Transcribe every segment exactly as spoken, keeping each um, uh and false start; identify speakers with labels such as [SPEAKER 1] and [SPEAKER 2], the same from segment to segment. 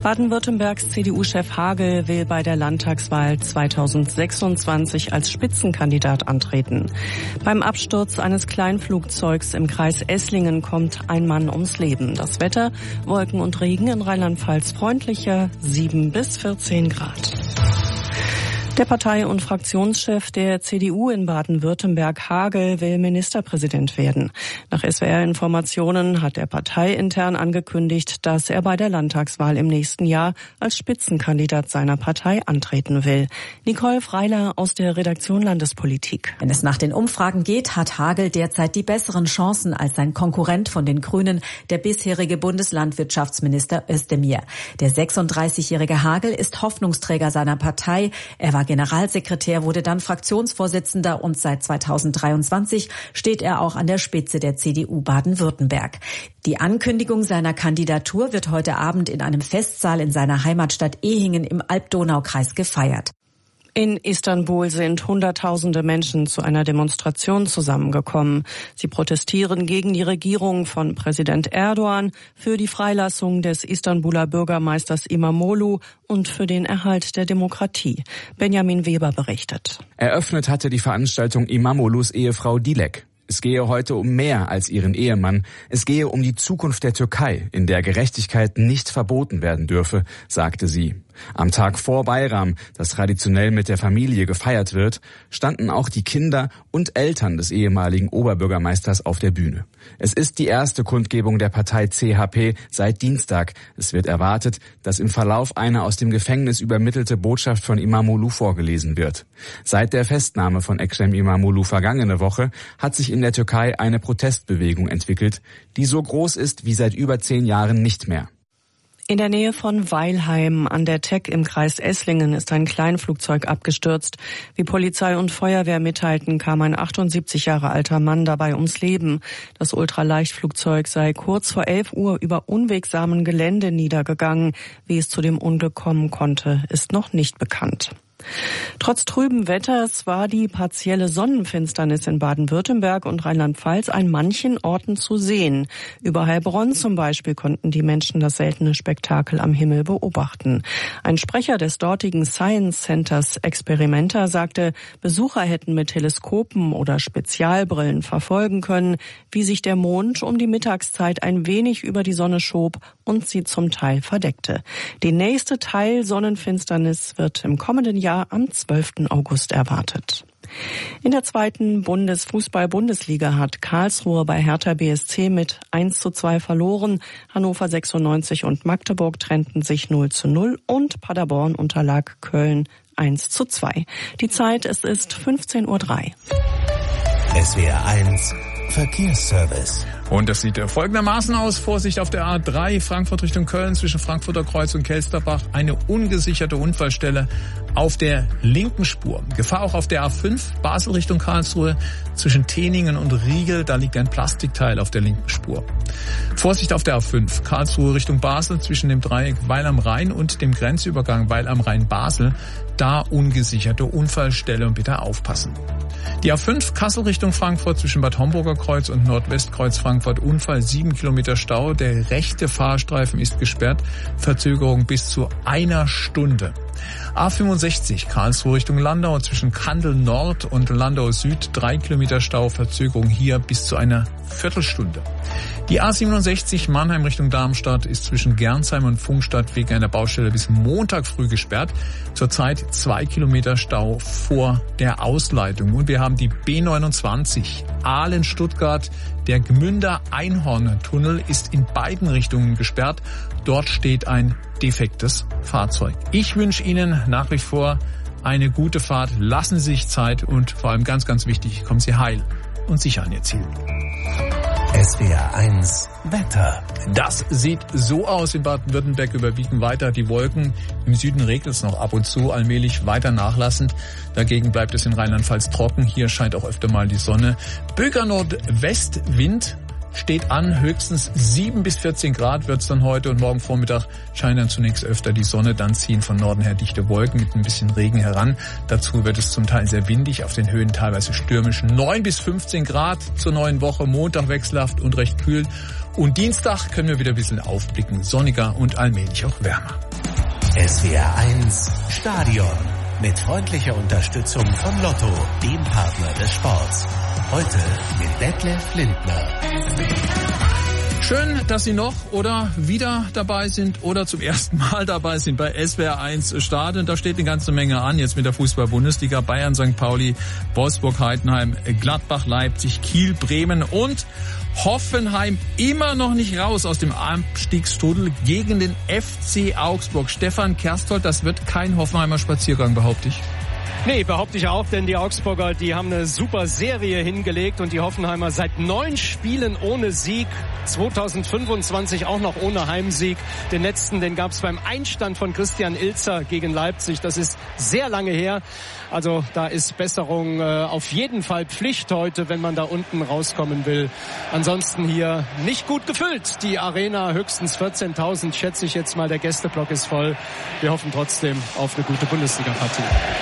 [SPEAKER 1] Baden-Württembergs C D U-Chef Hagel will bei der Landtagswahl zweitausendsechsundzwanzig als Spitzenkandidat antreten. Beim Absturz eines Kleinflugzeugs im Kreis Esslingen kommt ein Mann ums Leben. Das Wetter, Wolken und Regen in Rheinland-Pfalz freundlicher, sieben bis vierzehn Grad. Der Partei- und Fraktionschef der C D U in Baden-Württemberg, Hagel, will Ministerpräsident werden. Nach S W R-Informationen hat der Partei intern angekündigt, dass er bei der Landtagswahl im nächsten Jahr als Spitzenkandidat seiner Partei antreten will. Nicole Freiler aus der Redaktion Landespolitik.
[SPEAKER 2] Wenn es nach den Umfragen geht, hat Hagel derzeit die besseren Chancen als sein Konkurrent von den Grünen, der bisherige Bundeslandwirtschaftsminister Özdemir. Der sechsunddreißigjährige Hagel ist Hoffnungsträger seiner Partei. Er war Generalsekretär, wurde dann Fraktionsvorsitzender und seit zweitausenddreiundzwanzig steht er auch an der Spitze der C D U Baden-Württemberg. Die Ankündigung seiner Kandidatur wird heute Abend in einem Festsaal in seiner Heimatstadt Ehingen im Alb-Donau-Kreis gefeiert.
[SPEAKER 1] In Istanbul sind Hunderttausende Menschen zu einer Demonstration zusammengekommen. Sie protestieren gegen die Regierung von Präsident Erdogan, für die Freilassung des Istanbuler Bürgermeisters İmamoğlu und für den Erhalt der Demokratie. Benjamin Weber berichtet.
[SPEAKER 3] Eröffnet hatte die Veranstaltung İmamoğlu's Ehefrau Dilek. Es gehe heute um mehr als ihren Ehemann. Es gehe um die Zukunft der Türkei, in der Gerechtigkeit nicht verboten werden dürfe, sagte sie. Am Tag vor Bayram, das traditionell mit der Familie gefeiert wird, standen auch die Kinder und Eltern des ehemaligen Oberbürgermeisters auf der Bühne. Es ist die erste Kundgebung der Partei C H P seit Dienstag. Es wird erwartet, dass im Verlauf eine aus dem Gefängnis übermittelte Botschaft von İmamoğlu vorgelesen wird. Seit der Festnahme von Ekrem İmamoğlu vergangene Woche hat sich in der Türkei eine Protestbewegung entwickelt, die so groß ist wie seit über zehn Jahren nicht mehr.
[SPEAKER 1] In der Nähe von Weilheim an der Teck im Kreis Esslingen ist ein Kleinflugzeug abgestürzt. Wie Polizei und Feuerwehr mitteilten, kam ein achtundsiebzig Jahre alter Mann dabei ums Leben. Das Ultraleichtflugzeug sei kurz vor elf Uhr über unwegsamen Gelände niedergegangen. Wie es zu dem Unglück kommen konnte, ist noch nicht bekannt. Trotz trüben Wetters war die partielle Sonnenfinsternis in Baden-Württemberg und Rheinland-Pfalz an manchen Orten zu sehen. Über Heilbronn zum Beispiel konnten die Menschen das seltene Spektakel am Himmel beobachten. Ein Sprecher des dortigen Science Centers Experimenta sagte, Besucher hätten mit Teleskopen oder Spezialbrillen verfolgen können, wie sich der Mond um die Mittagszeit ein wenig über die Sonne schob und sie zum Teil verdeckte. Die nächste Teil-Sonnenfinsternis wird im kommenden Jahr am zwölften August erwartet. In der zweiten Bundesfußball-Bundesliga hat Karlsruhe bei Hertha B S C mit eins zu zwei verloren. Hannover sechsundneunzig und Magdeburg trennten sich null zu null und Paderborn unterlag Köln eins zu zwei. Die Zeit, es ist fünfzehn Uhr drei.
[SPEAKER 4] S W R eins Verkehrsservice.
[SPEAKER 5] Und das sieht folgendermaßen aus. Vorsicht auf der A drei, Frankfurt Richtung Köln, zwischen Frankfurter Kreuz und Kelsterbach. Eine ungesicherte Unfallstelle auf der linken Spur. Gefahr auch auf der A fünf, Basel Richtung Karlsruhe, zwischen Teningen und Riegel. Da liegt ein Plastikteil auf der linken Spur. Vorsicht auf der A fünf, Karlsruhe Richtung Basel, zwischen dem Dreieck Weil am Rhein und dem Grenzübergang Weil am Rhein-Basel. Da ungesicherte Unfallstelle und bitte aufpassen. Die A fünf, Kassel Richtung Frankfurt, zwischen Bad Homburger Kreuz und Nordwestkreuz Frankfurt, Unfall, sieben Kilometer Stau. Der rechte Fahrstreifen ist gesperrt. Verzögerung bis zu einer Stunde. A fünfundsechzig, Karlsruhe Richtung Landau, zwischen Kandel Nord und Landau Süd, drei Kilometer Stau, Verzögerung hier bis zu einer Viertelstunde. Die A siebenundsechzig, Mannheim Richtung Darmstadt, ist zwischen Gernsheim und Pfungstadt wegen einer Baustelle bis Montag früh gesperrt. Zurzeit zwei Kilometer Stau vor der Ausleitung. Und wir haben die B neunundzwanzig, Aalen-Stuttgart. Der Gmünder Einhorn-Tunnel ist in beiden Richtungen gesperrt. Dort steht ein defektes Fahrzeug. Ich wünsche Ihnen nach wie vor eine gute Fahrt. Lassen Sie sich Zeit und vor allem ganz, ganz wichtig, kommen Sie heil und sicher an Ihr Ziel.
[SPEAKER 4] S W R eins Wetter.
[SPEAKER 5] Das sieht so aus. In Baden-Württemberg überwiegen weiter die Wolken. Im Süden regnet es noch ab und zu, allmählich weiter nachlassend. Dagegen bleibt es in Rheinland-Pfalz trocken. Hier scheint auch öfter mal die Sonne. Böiger Nordwestwind steht an, höchstens sieben bis vierzehn Grad wird's dann heute und morgen Vormittag scheint dann zunächst öfter die Sonne, dann ziehen von Norden her dichte Wolken mit ein bisschen Regen heran. Dazu wird es zum Teil sehr windig, auf den Höhen teilweise stürmisch. neun bis fünfzehn Grad zur neuen Woche, Montag wechselhaft und recht kühl. Und Dienstag können wir wieder ein bisschen aufblicken, sonniger und allmählich auch wärmer.
[SPEAKER 4] S W R eins Stadion. Mit freundlicher Unterstützung von Lotto, dem Partner des Sports. Heute mit Detlef Lindner.
[SPEAKER 5] Schön, dass Sie noch oder wieder dabei sind oder zum ersten Mal dabei sind bei S W R eins Stadion. Da steht eine ganze Menge an, jetzt mit der Fußball-Bundesliga. Bayern, Sankt Pauli, Wolfsburg, Heidenheim, Gladbach, Leipzig, Kiel, Bremen und Hoffenheim immer noch nicht raus aus dem Abstiegsstrudel gegen den F C Augsburg. Stefan Kersthold, das wird kein Hoffenheimer Spaziergang, behaupte ich.
[SPEAKER 6] Nee, behaupte ich auch, denn die Augsburger, die haben eine super Serie hingelegt und die Hoffenheimer seit neun Spielen ohne Sieg, zwanzig fünfundzwanzig auch noch ohne Heimsieg. Den letzten, den gab es beim Einstand von Christian Ilzer gegen Leipzig. Das ist sehr lange her. Also da ist Besserung äh, auf jeden Fall Pflicht heute, wenn man da unten rauskommen will. Ansonsten hier nicht gut gefüllt. Die Arena höchstens vierzehntausend, schätze ich jetzt mal. Der Gästeblock ist voll. Wir hoffen trotzdem auf eine gute Bundesliga-Partie.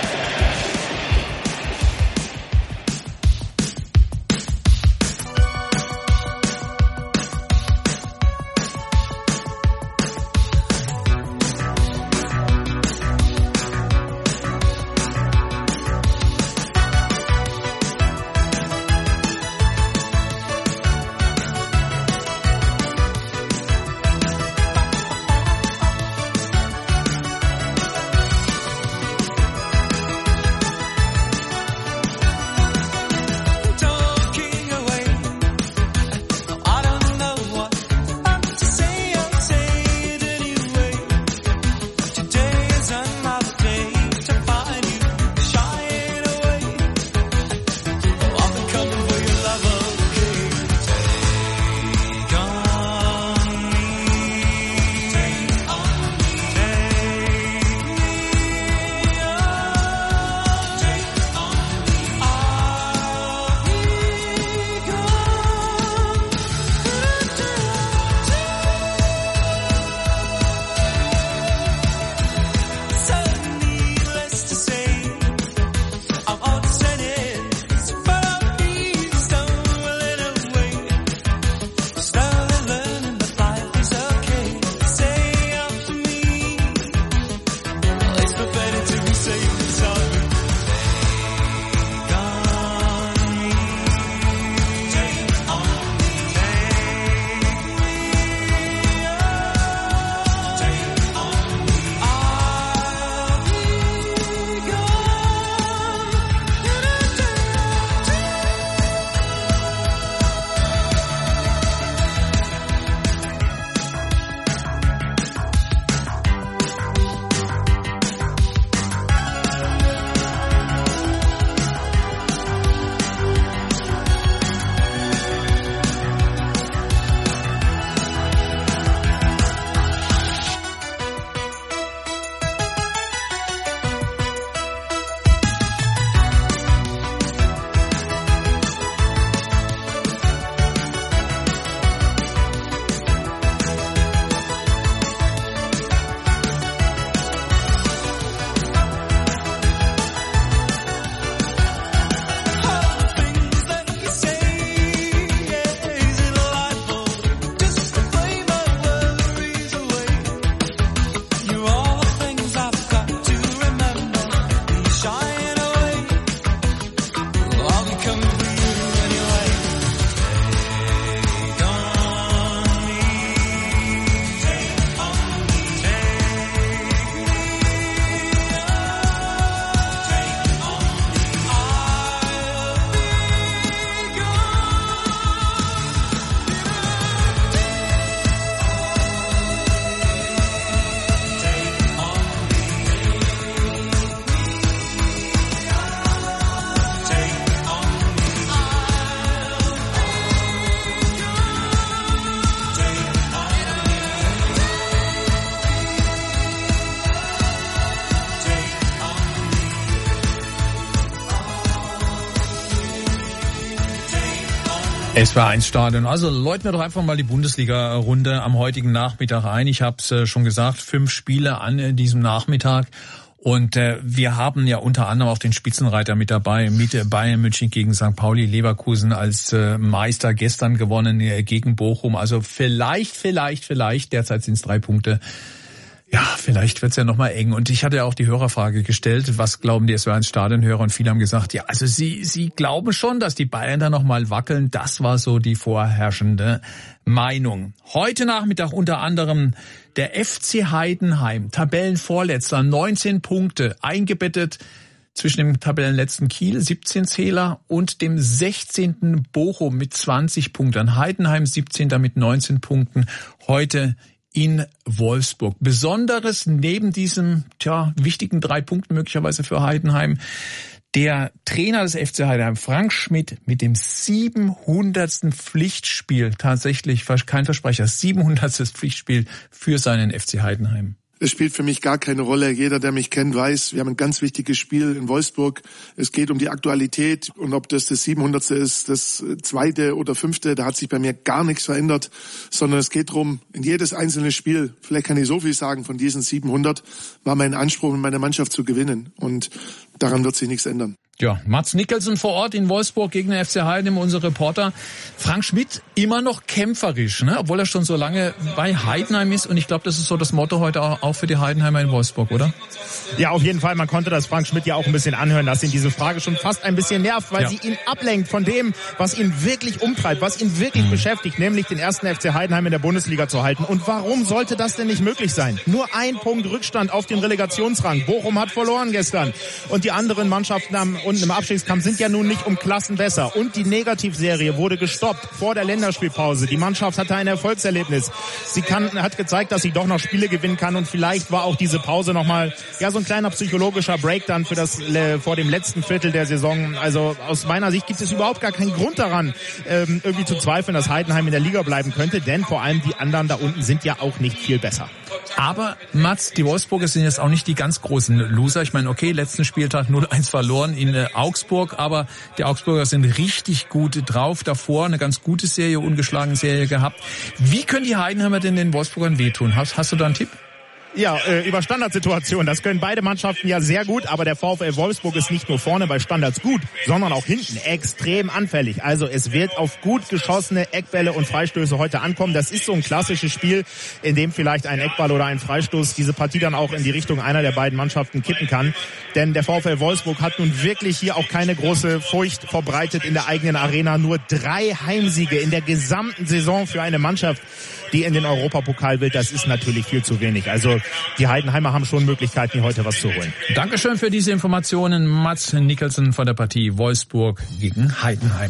[SPEAKER 5] S W R eins Stadion. Also läuten wir doch einfach mal die Bundesliga-Runde am heutigen Nachmittag ein. Ich habe es äh, schon gesagt, fünf Spiele an äh, diesem Nachmittag. Und äh, wir haben ja unter anderem auch den Spitzenreiter mit dabei, mit Bayern München gegen Sankt Pauli, Leverkusen als äh, Meister gestern gewonnen äh, gegen Bochum. Also vielleicht, vielleicht, vielleicht, derzeit sind es drei Punkte. Ja, vielleicht wird's ja nochmal eng. Und ich hatte ja auch die Hörerfrage gestellt, was glauben die S W eins Stadionhörer? Und viele haben gesagt, ja, also sie sie glauben schon, dass die Bayern da nochmal wackeln. Das war so die vorherrschende Meinung. Heute Nachmittag unter anderem der F C Heidenheim, Tabellenvorletzter, neunzehn Punkte, eingebettet zwischen dem Tabellenletzten Kiel, siebzehn Zähler, und dem sechzehnten Bochum mit zwanzig Punkten. Heidenheim siebzehnter mit neunzehn Punkten. Heute in Wolfsburg. Besonderes neben diesem, tja, wichtigen drei Punkten möglicherweise für Heidenheim, der Trainer des F C Heidenheim, Frank Schmidt, mit dem siebenhundertsten Pflichtspiel, tatsächlich kein Versprecher, siebenhundertstes Pflichtspiel für seinen F C Heidenheim.
[SPEAKER 7] Es spielt für mich gar keine Rolle. Jeder, der mich kennt, weiß, wir haben ein ganz wichtiges Spiel in Wolfsburg. Es geht um die Aktualität, und ob das das siebenhundertste ist, das zweite oder fünfte, da hat sich bei mir gar nichts verändert, sondern es geht darum, in jedes einzelne Spiel, vielleicht kann ich so viel sagen, von diesen siebenhundert war mein Anspruch, mit meiner Mannschaft zu gewinnen, und daran wird sich nichts ändern.
[SPEAKER 5] Ja, Mats Nicholson vor Ort in Wolfsburg gegen den F C Heidenheim, unser Reporter. Frank Schmidt immer noch kämpferisch, ne? Obwohl er schon so lange bei Heidenheim ist. Und ich glaube, das ist so das Motto heute auch für die Heidenheimer in Wolfsburg, oder?
[SPEAKER 8] Ja, auf jeden Fall. Man konnte das Frank Schmidt ja auch ein bisschen anhören, dass ihn diese Frage schon fast ein bisschen nervt, weil ja. sie ihn ablenkt von dem, was ihn wirklich umtreibt, was ihn wirklich mhm. beschäftigt, nämlich den ersten F C Heidenheim in der Bundesliga zu halten. Und warum sollte das denn nicht möglich sein? Nur ein Punkt Rückstand auf den Relegationsrang. Bochum hat verloren gestern. Und die anderen Mannschaften am, unten im Abstiegskampf sind ja nun nicht um Klassen besser. Und die Negativserie wurde gestoppt vor der Länderspielpause. Die Mannschaft hatte ein Erfolgserlebnis. Sie kann, hat gezeigt, dass sie doch noch Spiele gewinnen kann. Und vielleicht war auch diese Pause nochmal, ja, so ein kleiner psychologischer Break dann für das, vor dem letzten Viertel der Saison. Also aus meiner Sicht gibt es überhaupt gar keinen Grund daran, ähm, irgendwie zu zweifeln, dass Heidenheim in der Liga bleiben könnte. Denn vor allem die anderen da unten sind ja auch nicht viel besser.
[SPEAKER 5] Aber, Mats, die Wolfsburger sind jetzt auch nicht die ganz großen Loser. Ich meine, okay, letzten Spieltag null eins verloren in äh, Augsburg, aber die Augsburger sind richtig gut drauf. Davor eine ganz gute Serie, ungeschlagene Serie gehabt. Wie können die Heidenheimer denn den Wolfsburgern wehtun? Hast, hast du da einen Tipp?
[SPEAKER 8] Ja, äh, über Standardsituationen. Das können beide Mannschaften ja sehr gut, aber der VfL Wolfsburg ist nicht nur vorne bei Standards gut, sondern auch hinten extrem anfällig. Also es wird auf gut geschossene Eckbälle und Freistöße heute ankommen. Das ist so ein klassisches Spiel, in dem vielleicht ein Eckball oder ein Freistoß diese Partie dann auch in die Richtung einer der beiden Mannschaften kippen kann. Denn der VfL Wolfsburg hat nun wirklich hier auch keine große Furcht verbreitet in der eigenen Arena. Nur drei Heimsiege in der gesamten Saison für eine Mannschaft, die in den Europapokal will. Das ist natürlich viel zu wenig. Also die Heidenheimer haben schon Möglichkeiten, hier heute was zu holen.
[SPEAKER 5] Dankeschön für diese Informationen, Mats Nicholson von der Partie Wolfsburg gegen Heidenheim.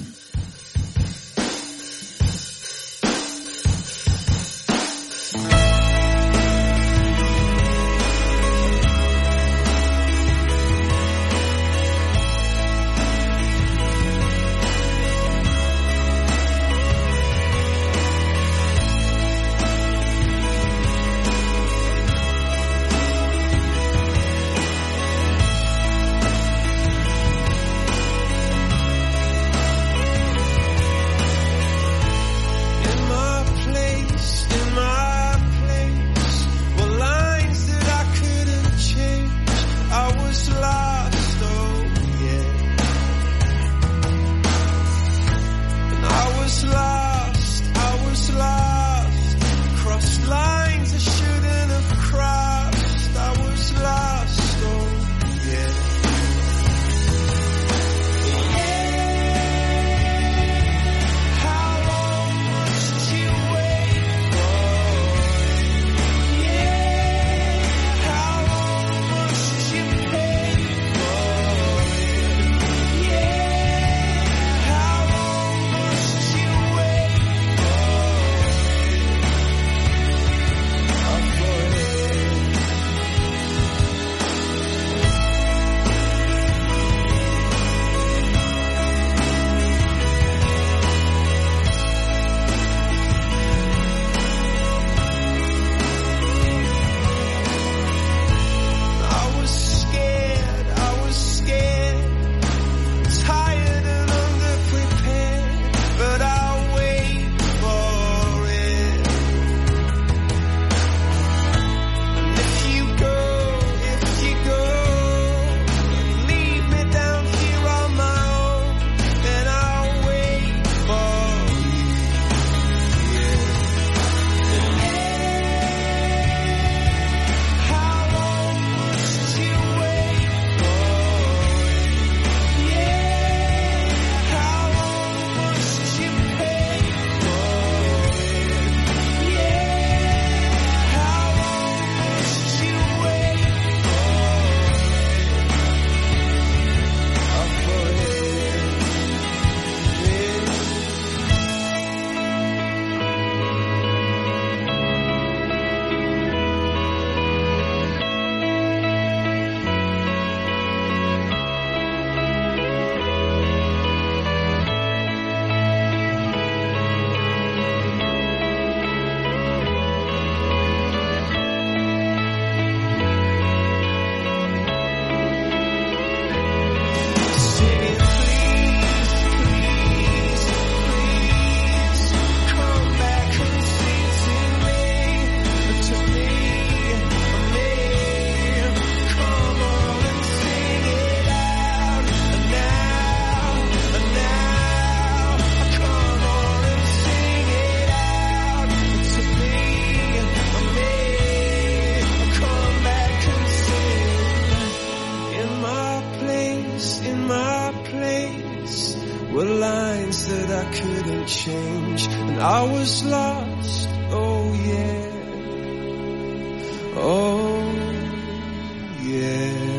[SPEAKER 9] never changed, and I was lost, oh yeah, oh yeah.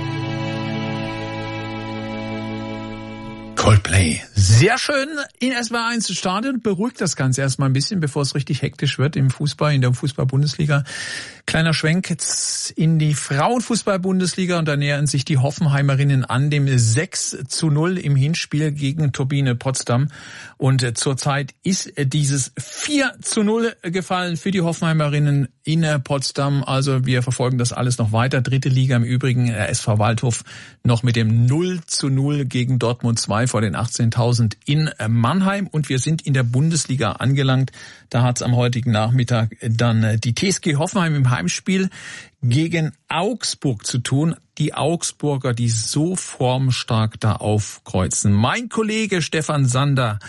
[SPEAKER 5] Coldplay. Sehr schön in S W R eins Stadion. Beruhigt das Ganze erstmal ein bisschen, bevor es richtig hektisch wird im Fußball, in der Fußball-Bundesliga. Kleiner Schwenk jetzt in die Frauenfußball-Bundesliga und da nähern sich die Hoffenheimerinnen an dem sechs zu null im Hinspiel gegen Turbine Potsdam. Und zurzeit ist dieses vier zu null gefallen für die Hoffenheimerinnen in Potsdam. Also wir verfolgen das alles noch weiter. Dritte Liga im Übrigen, der S V Waldhof noch mit dem null zu null gegen Dortmund zwei vor den achtzehntausend in Mannheim. Und wir sind in der Bundesliga angelangt. Da hat es am heutigen Nachmittag dann die T S G Hoffenheim im Heimspiel gegen Augsburg zu tun. Die Augsburger, die so formstark da aufkreuzen. Mein Kollege Stefan Sander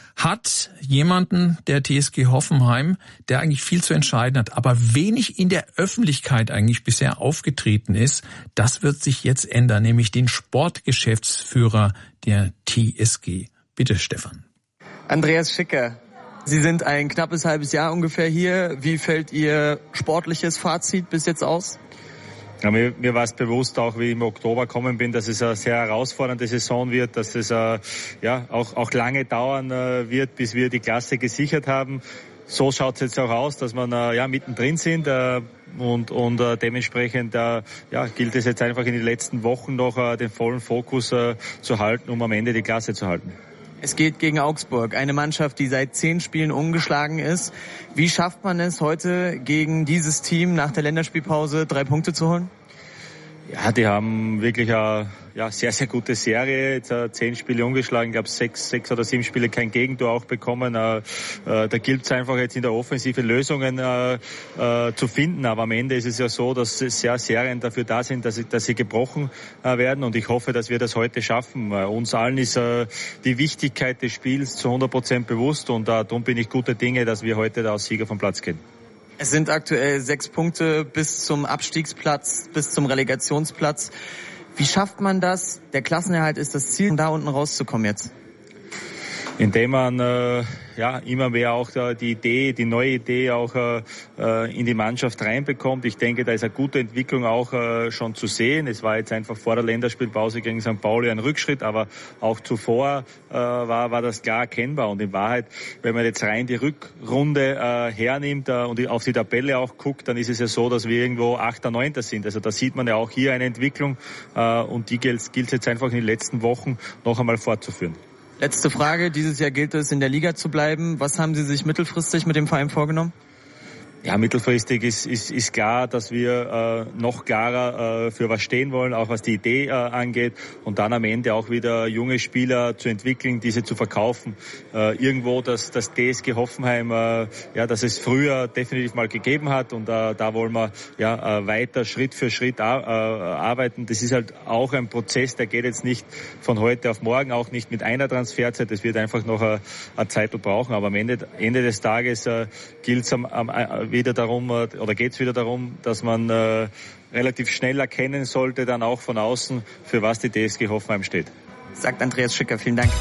[SPEAKER 5] hat jemanden der T S G Hoffenheim, der eigentlich viel zu entscheiden hat, aber wenig in der Öffentlichkeit eigentlich bisher aufgetreten ist. Das wird sich jetzt ändern, nämlich den Sportgeschäftsführer der T S G. Bitte, Stefan.
[SPEAKER 10] Andreas Schicker, Sie sind ein knappes halbes Jahr ungefähr hier. Wie fällt Ihr sportliches Fazit bis jetzt aus?
[SPEAKER 11] Ja, mir, mir war es bewusst, auch wie ich im Oktober gekommen bin, dass es eine sehr herausfordernde Saison wird, dass es äh, ja auch, auch lange dauern äh, wird, bis wir die Klasse gesichert haben. So schaut es jetzt auch aus, dass wir äh, ja mittendrin sind äh, und, und äh, dementsprechend äh, ja, gilt es jetzt einfach in den letzten Wochen noch äh, den vollen Fokus äh, zu halten, um am Ende die Klasse zu halten.
[SPEAKER 10] Es geht gegen Augsburg, eine Mannschaft, die seit zehn Spielen ungeschlagen ist. Wie schafft man es heute gegen dieses Team nach der Länderspielpause drei Punkte zu holen?
[SPEAKER 11] Ja, die haben wirklich eine ja, sehr, sehr gute Serie. Jetzt äh, zehn Spiele ungeschlagen, ich glaube sechs, sechs oder sieben Spiele kein Gegentor auch bekommen. Äh, äh, da gilt es einfach jetzt in der Offensive Lösungen äh, äh, zu finden. Aber am Ende ist es ja so, dass sehr Serien dafür da sind, dass, dass sie gebrochen äh, werden. Und ich hoffe, dass wir das heute schaffen. Äh, uns allen ist äh, die Wichtigkeit des Spiels zu hundert Prozent bewusst. Und äh, darum bin ich guter Dinge, dass wir heute da als Sieger vom Platz gehen.
[SPEAKER 10] Es sind aktuell sechs Punkte bis zum Abstiegsplatz, bis zum Relegationsplatz. Wie schafft man das? Der Klassenerhalt ist das Ziel, um da unten rauszukommen jetzt.
[SPEAKER 11] Indem man äh, ja immer mehr auch äh, die Idee, die neue Idee auch äh, in die Mannschaft reinbekommt. Ich denke, da ist eine gute Entwicklung auch äh, schon zu sehen. Es war jetzt einfach vor der Länderspielpause gegen Sankt Pauli ein Rückschritt, aber auch zuvor äh, war war das klar erkennbar. Und in Wahrheit, wenn man jetzt rein die Rückrunde äh, hernimmt äh, und auf die Tabelle auch guckt, dann ist es ja so, dass wir irgendwo Achter, Neunter sind. Also da sieht man ja auch hier eine Entwicklung äh, und die gilt gilt jetzt einfach in den letzten Wochen noch einmal fortzuführen.
[SPEAKER 10] Letzte Frage. Dieses Jahr gilt es, in der Liga zu bleiben. Was haben Sie sich mittelfristig mit dem Verein vorgenommen?
[SPEAKER 11] Ja, mittelfristig ist, ist, ist klar, dass wir äh, noch klarer äh, für was stehen wollen, auch was die Idee äh, angeht und dann am Ende auch wieder junge Spieler zu entwickeln, diese zu verkaufen. Äh, irgendwo das, das T S G Hoffenheim, äh, ja, dass es früher definitiv mal gegeben hat und äh, da wollen wir ja äh, weiter Schritt für Schritt ar- äh, arbeiten. Das ist halt auch ein Prozess, der geht jetzt nicht von heute auf morgen, auch nicht mit einer Transferzeit. Das wird einfach noch eine, eine Zeit brauchen, aber am Ende, Ende des Tages äh, gilt es am, am wieder darum, oder geht es wieder darum, dass man äh, relativ schnell erkennen sollte, dann auch von außen, für was die T S G Hoffenheim steht.
[SPEAKER 10] Sagt Andreas Schicker, vielen Dank.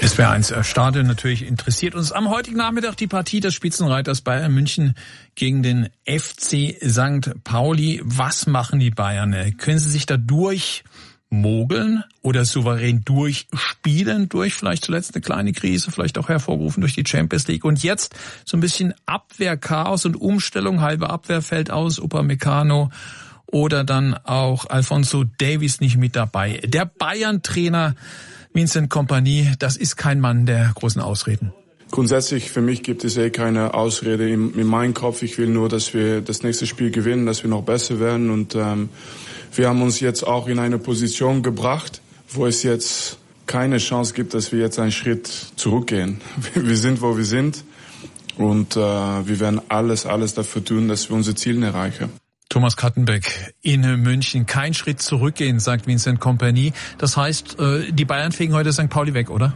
[SPEAKER 5] S W R eins Stadion, natürlich interessiert uns am heutigen Nachmittag die Partie des Spitzenreiters Bayern München gegen den F C Sankt Pauli. Was machen die Bayern? Können sie sich da durchmogeln oder souverän durchspielen, durch vielleicht zuletzt eine kleine Krise, vielleicht auch hervorgerufen durch die Champions League? Und jetzt so ein bisschen Abwehrchaos und Umstellung, halbe Abwehr fällt aus, Upamecano oder dann auch Alphonso Davies nicht mit dabei. Der Bayern-Trainer Vincent Kompany, das ist kein Mann der großen Ausreden.
[SPEAKER 12] Grundsätzlich für mich gibt es eh keine Ausrede in, in meinem Kopf. Ich will nur, dass wir das nächste Spiel gewinnen, dass wir noch besser werden. Und ähm, wir haben uns jetzt auch in eine Position gebracht, wo es jetzt keine Chance gibt, dass wir jetzt einen Schritt zurückgehen. Wir sind, wo wir sind. Und äh, wir werden alles, alles dafür tun, dass wir unsere Ziele erreichen.
[SPEAKER 5] Thomas Kattenbeck in München. Kein Schritt zurückgehen, sagt Vincent Kompany. Das heißt, die Bayern fegen heute Sankt Pauli weg, oder?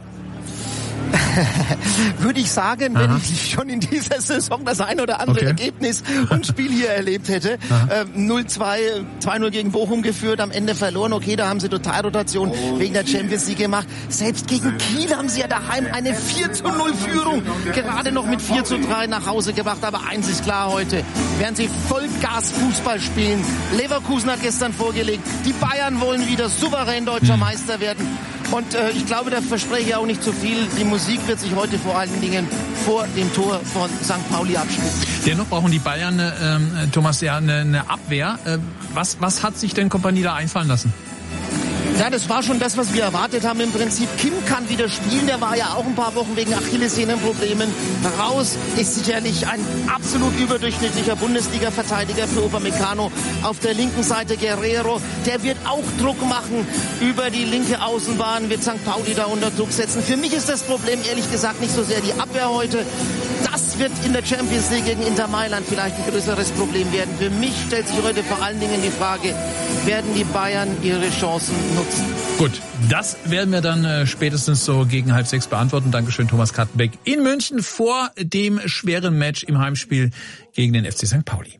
[SPEAKER 13] Würde ich sagen, wenn
[SPEAKER 5] Aha.
[SPEAKER 13] ich schon in dieser Saison das ein oder andere
[SPEAKER 5] Okay.
[SPEAKER 13] Ergebnis und Spiel hier erlebt hätte. Ähm, null zwei, zwei null gegen Bochum geführt, am Ende verloren. Okay, da haben sie Totalrotation wegen der Champions League gemacht. Selbst gegen Kiel haben sie ja daheim eine vier zu null Führung gerade noch mit vier zu drei nach Hause gebracht. Aber eins ist klar heute, werden sie Vollgas Fußball spielen. Leverkusen hat gestern vorgelegt, die Bayern wollen wieder souverän deutscher Meister werden. Und äh, ich glaube, da verspreche ich auch nicht zu viel. Die Musik wird sich heute vor allen Dingen vor dem Tor von Sankt Pauli abspielen.
[SPEAKER 5] Dennoch brauchen die Bayern, äh, Thomas, ja eine, eine Abwehr. Äh, was, was hat sich denn Kompany da einfallen lassen?
[SPEAKER 13] Ja, das war schon das, was wir erwartet haben im Prinzip. Kim kann wieder spielen, der war ja auch ein paar Wochen wegen Achillessehnenproblemen raus. Ist sicherlich ein absolut überdurchschnittlicher Bundesliga-Verteidiger für Upamecano. Auf der linken Seite Guerrero, der wird auch Druck machen. Über die linke Außenbahn wird Sankt Pauli da unter Druck setzen. Für mich ist das Problem ehrlich gesagt nicht so sehr die Abwehr heute. Das wird in der Champions League gegen Inter Mailand vielleicht ein größeres Problem werden. Für mich stellt sich heute vor allen Dingen die Frage, werden die Bayern ihre Chancen nutzen?
[SPEAKER 5] Gut, das werden wir dann äh, spätestens so gegen halb sechs beantworten. Dankeschön, Thomas Kattenbeck in München vor dem schweren Match im Heimspiel gegen den F C Sankt Pauli.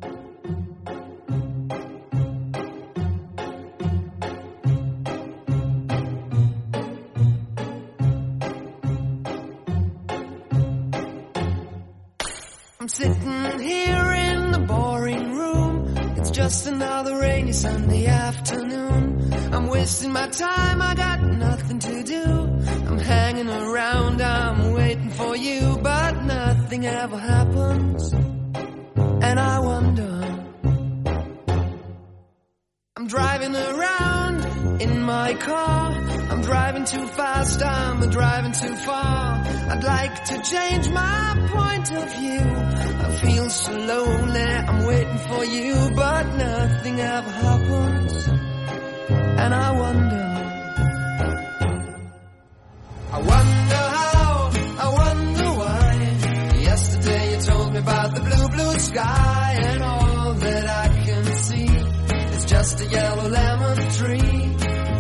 [SPEAKER 9] I'm sitting here in the boring room. It's just another rainy Sunday afternoon. I'm wasting my time, I got nothing to do. I'm hanging around, I'm waiting for you, but nothing ever happens. And I wonder, I'm driving around in my car. I'm driving too fast, I'm driving too far. I'd like to change my point of view. I feel so lonely, I'm waiting for you, but nothing ever happens. And I wonder, I wonder how, I wonder why. Yesterday you told me about the blue, blue sky, and all that I can see is just a yellow lemon tree.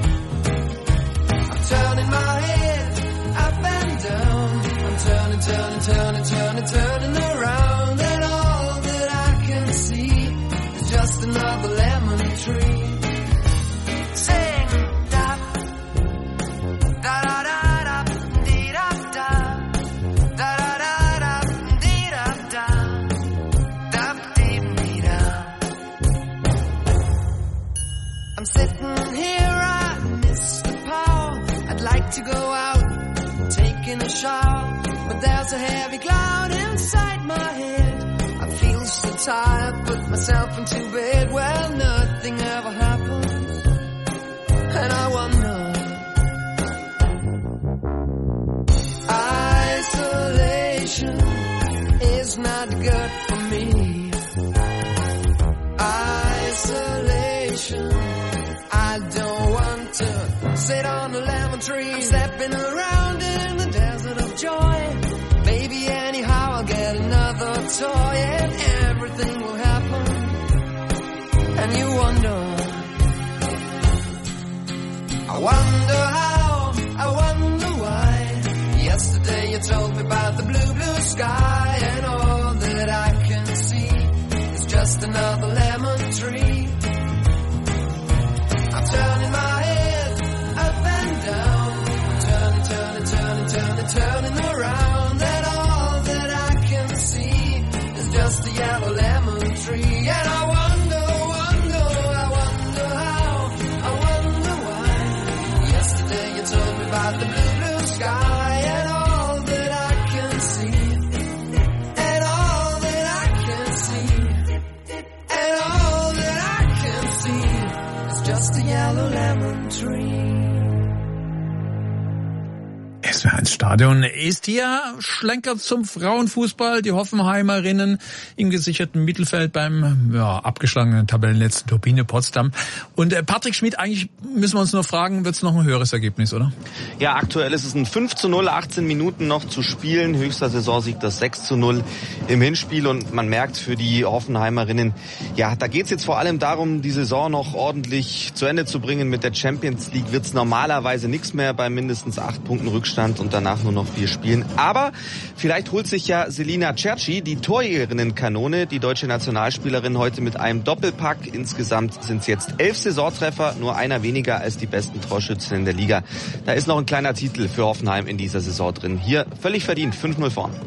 [SPEAKER 9] I'm turning my head up and down. I'm turning, turning, turning, turning, turning around, and all that I can see is just another lemon tree. Sing da da da da da dee da da da da da da dee da da da dee dee da. I'm sitting here, I miss the power. I'd like to go out, taking a shower, but there's a heavy cloud inside my head. I feel so tired, put myself into bed. Well, nothing ever happens, and I wonder. Isolation is not good for me. Isolation, I don't want to sit on a lemon tree. I'm stepping around in the desert of joy. Maybe anyhow I'll get another toy, and everything will happen. And you wonder, I wonder how, I wonder why. Yesterday you told me about the blue, blue sky, and all that I can see is just another lemon tree. I'm turning my head up and down. I'm turning, turning, turning. about the blue, blue sky and all that I can see. And all that I can see. And all that I can see is just a yellow lemon tree.
[SPEAKER 5] S W R eins Stadion ist hier Schlenker zum Frauenfußball. Die Hoffenheimerinnen im gesicherten Mittelfeld beim ja, abgeschlagenen Tabellenletzten Turbine Potsdam. Und äh, Patrick Schmidt, eigentlich müssen wir uns nur fragen, wird es noch ein höheres Ergebnis, oder?
[SPEAKER 14] Ja, aktuell ist es ein fünf zu null, achtzehn Minuten noch zu spielen. Höchster Saisonsieg das sechs zu null im Hinspiel. Und man merkt für die Hoffenheimerinnen, ja, da geht es jetzt vor allem darum, die Saison noch ordentlich zu Ende zu bringen. Mit der Champions League wird es normalerweise nichts mehr bei mindestens acht Punkten Rückstand und danach nur noch vier Spielen. Aber vielleicht holt sich ja Selina Cerci, die Torjägerinnenkanone, die deutsche Nationalspielerin, heute mit einem Doppelpack. Insgesamt sind es jetzt elf Saisontreffer, nur einer weniger als die besten Torschützinnen der Liga. Da ist noch ein kleiner Titel für Hoffenheim in dieser Saison drin. Hier völlig verdient, fünf null vorn.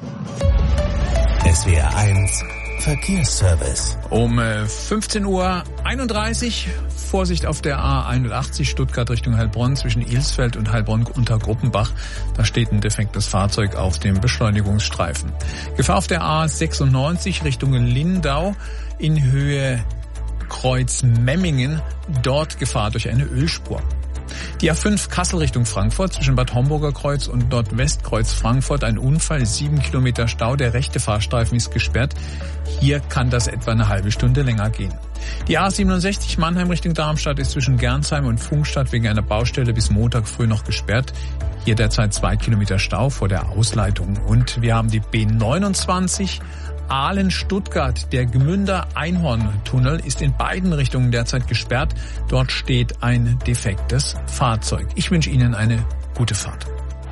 [SPEAKER 4] S W R eins Verkehrsservice.
[SPEAKER 5] Um fünfzehn Uhr einunddreißig, Vorsicht auf der A einundachtzig Stuttgart Richtung Heilbronn zwischen Ilsfeld und Heilbronn unter Gruppenbach. Da steht ein defektes Fahrzeug auf dem Beschleunigungsstreifen. Gefahr auf der A sechsundneunzig Richtung Lindau in Höhe Kreuz Memmingen. Dort Gefahr durch eine Ölspur. Die A fünf Kassel Richtung Frankfurt zwischen Bad Homburger Kreuz und Nordwestkreuz Frankfurt. Ein Unfall, sieben Kilometer Stau. Der rechte Fahrstreifen ist gesperrt. Hier kann das etwa eine halbe Stunde länger gehen. Die A siebenundsechzig Mannheim Richtung Darmstadt ist zwischen Gernsheim und Pfungstadt wegen einer Baustelle bis Montag früh noch gesperrt. Hier derzeit zwei Kilometer Stau vor der Ausleitung. Und wir haben die B neunundzwanzig Aalen-Stuttgart. Der Gmünder Einhorntunnel ist in beiden Richtungen derzeit gesperrt. Dort steht ein defektes Fahrzeug. Ich wünsche Ihnen eine gute Fahrt.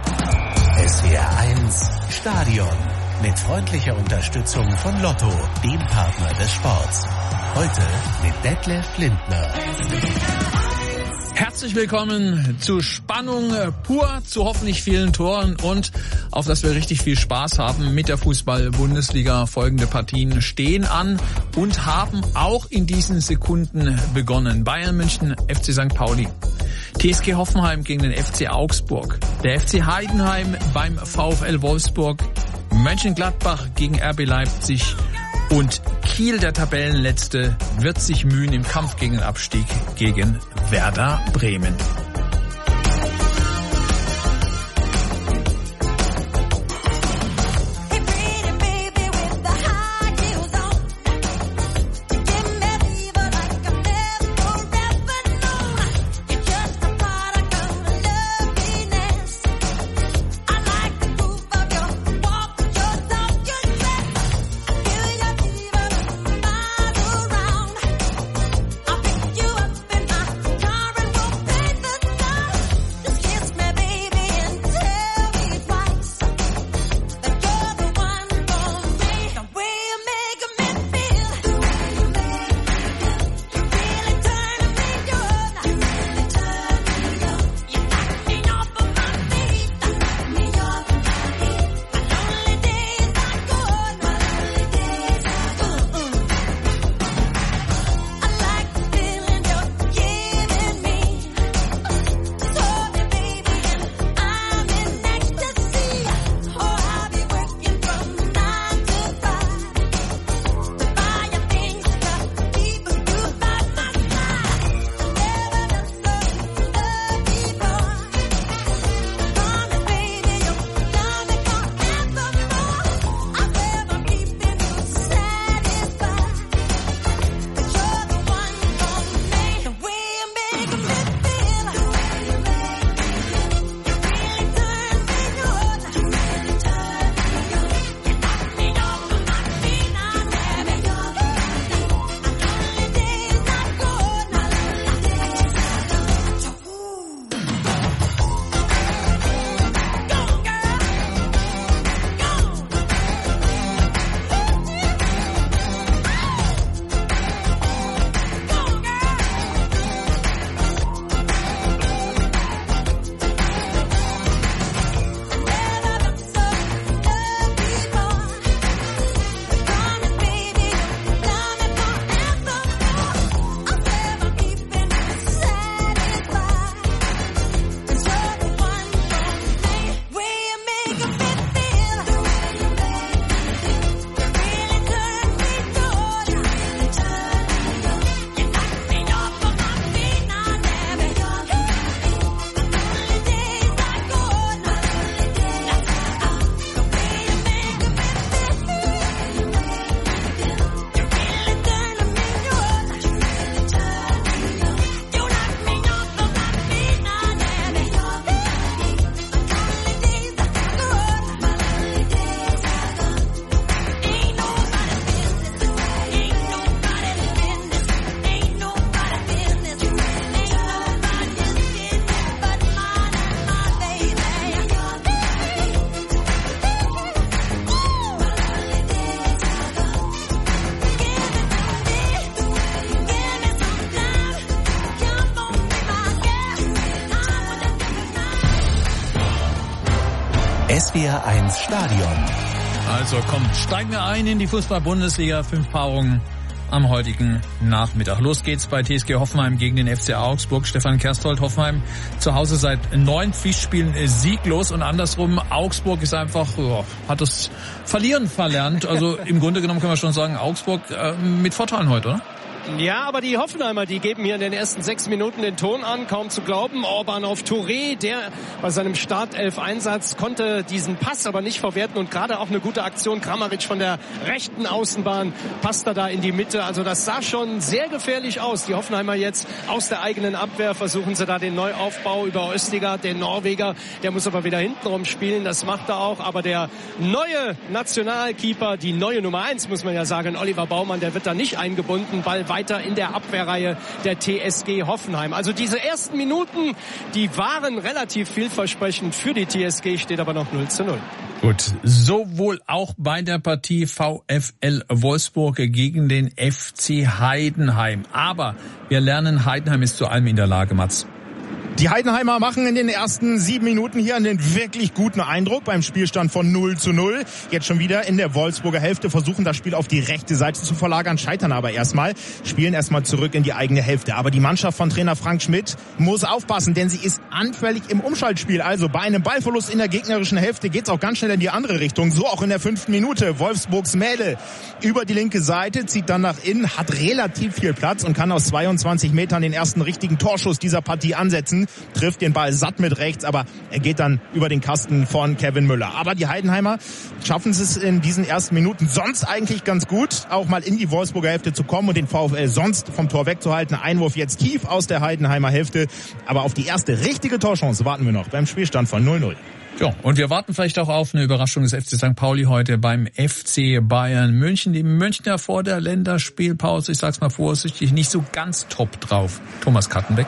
[SPEAKER 4] S W R eins Stadion mit freundlicher Unterstützung von Lotto, dem Partner des Sports. Heute mit Detlef Lindner.
[SPEAKER 5] Herzlich willkommen zu Spannung pur, zu hoffentlich vielen Toren und auf dass wir richtig viel Spaß haben mit der Fußball-Bundesliga. Folgende Partien stehen an und haben auch in diesen Sekunden begonnen. Bayern München, F C Sankt Pauli. T S G Hoffenheim gegen den F C Augsburg. Der F C Heidenheim beim VfL Wolfsburg. Mönchengladbach gegen R B Leipzig. Und Kiel, der Tabellenletzte, wird sich mühen im Kampf gegen den Abstieg gegen Werder Bremen.
[SPEAKER 9] Paint the
[SPEAKER 4] S W R eins Stadion.
[SPEAKER 5] Also komm, steigen wir ein in die Fußball-Bundesliga. Fünf Paarungen am heutigen Nachmittag. Los geht's bei T S G Hoffenheim gegen den F C Augsburg. Stefan Kersthold, Hoffenheim zu Hause seit neun Pflichtspielen sieglos und andersrum Augsburg ist einfach, oh, hat das Verlieren verlernt. Also im Grunde genommen können wir schon sagen, Augsburg äh, mit Vorteilen heute, oder?
[SPEAKER 6] Ja, aber die Hoffenheimer, die geben hier in den ersten sechs Minuten den Ton an, kaum zu glauben. Orban auf Touré, der bei seinem Startelf-Einsatz konnte diesen Pass aber nicht verwerten und gerade auch eine gute Aktion. Kramaric von der rechten Außenbahn passt er da in die Mitte. Also das sah schon sehr gefährlich aus. Die Hoffenheimer jetzt aus der eigenen Abwehr versuchen sie da den Neuaufbau über Östigard, den Norweger. Der muss aber wieder hintenrum spielen, das macht er auch. Aber der neue Nationalkeeper, die neue Nummer eins, muss man ja sagen, Oliver Baumann, der wird da nicht eingebunden. Ball weiter in der Abwehrreihe der T S G Hoffenheim. Also diese ersten Minuten, die waren relativ vielversprechend für die T S G, steht aber noch null zu null.
[SPEAKER 5] Gut, sowohl auch bei der Partie VfL Wolfsburg gegen den F C Heidenheim. Aber wir lernen, Heidenheim ist zu allem in der Lage, Mats.
[SPEAKER 8] Die Heidenheimer machen in den ersten sieben Minuten hier einen wirklich guten Eindruck beim Spielstand von null zu null. Jetzt schon wieder in der Wolfsburger Hälfte, versuchen das Spiel auf die rechte Seite zu verlagern, scheitern aber erstmal, spielen erstmal zurück in die eigene Hälfte. Aber die Mannschaft von Trainer Frank Schmidt muss aufpassen, denn sie ist anfällig im Umschaltspiel. Also bei einem Ballverlust in der gegnerischen Hälfte geht's auch ganz schnell in die andere Richtung. So auch in der fünften Minute. Wolfsburgs Mähle über die linke Seite, zieht dann nach innen, hat relativ viel Platz und kann aus zweiundzwanzig Metern den ersten richtigen Torschuss dieser Partie ansetzen. Trifft den Ball satt mit rechts, aber er geht dann über den Kasten von Kevin Müller. Aber die Heidenheimer schaffen es in diesen ersten Minuten sonst eigentlich ganz gut, auch mal in die Wolfsburger Hälfte zu kommen und den VfL sonst vom Tor wegzuhalten. Einwurf jetzt tief aus der Heidenheimer Hälfte, aber auf die erste richtige Torchance warten wir noch beim Spielstand von null null.
[SPEAKER 5] Ja, und wir warten vielleicht auch auf eine Überraschung des F C Sankt Pauli heute beim F C Bayern München. Die Münchner vor der Länderspielpause, ich sag's mal vorsichtig, nicht so ganz top drauf. Thomas Kattenbeck.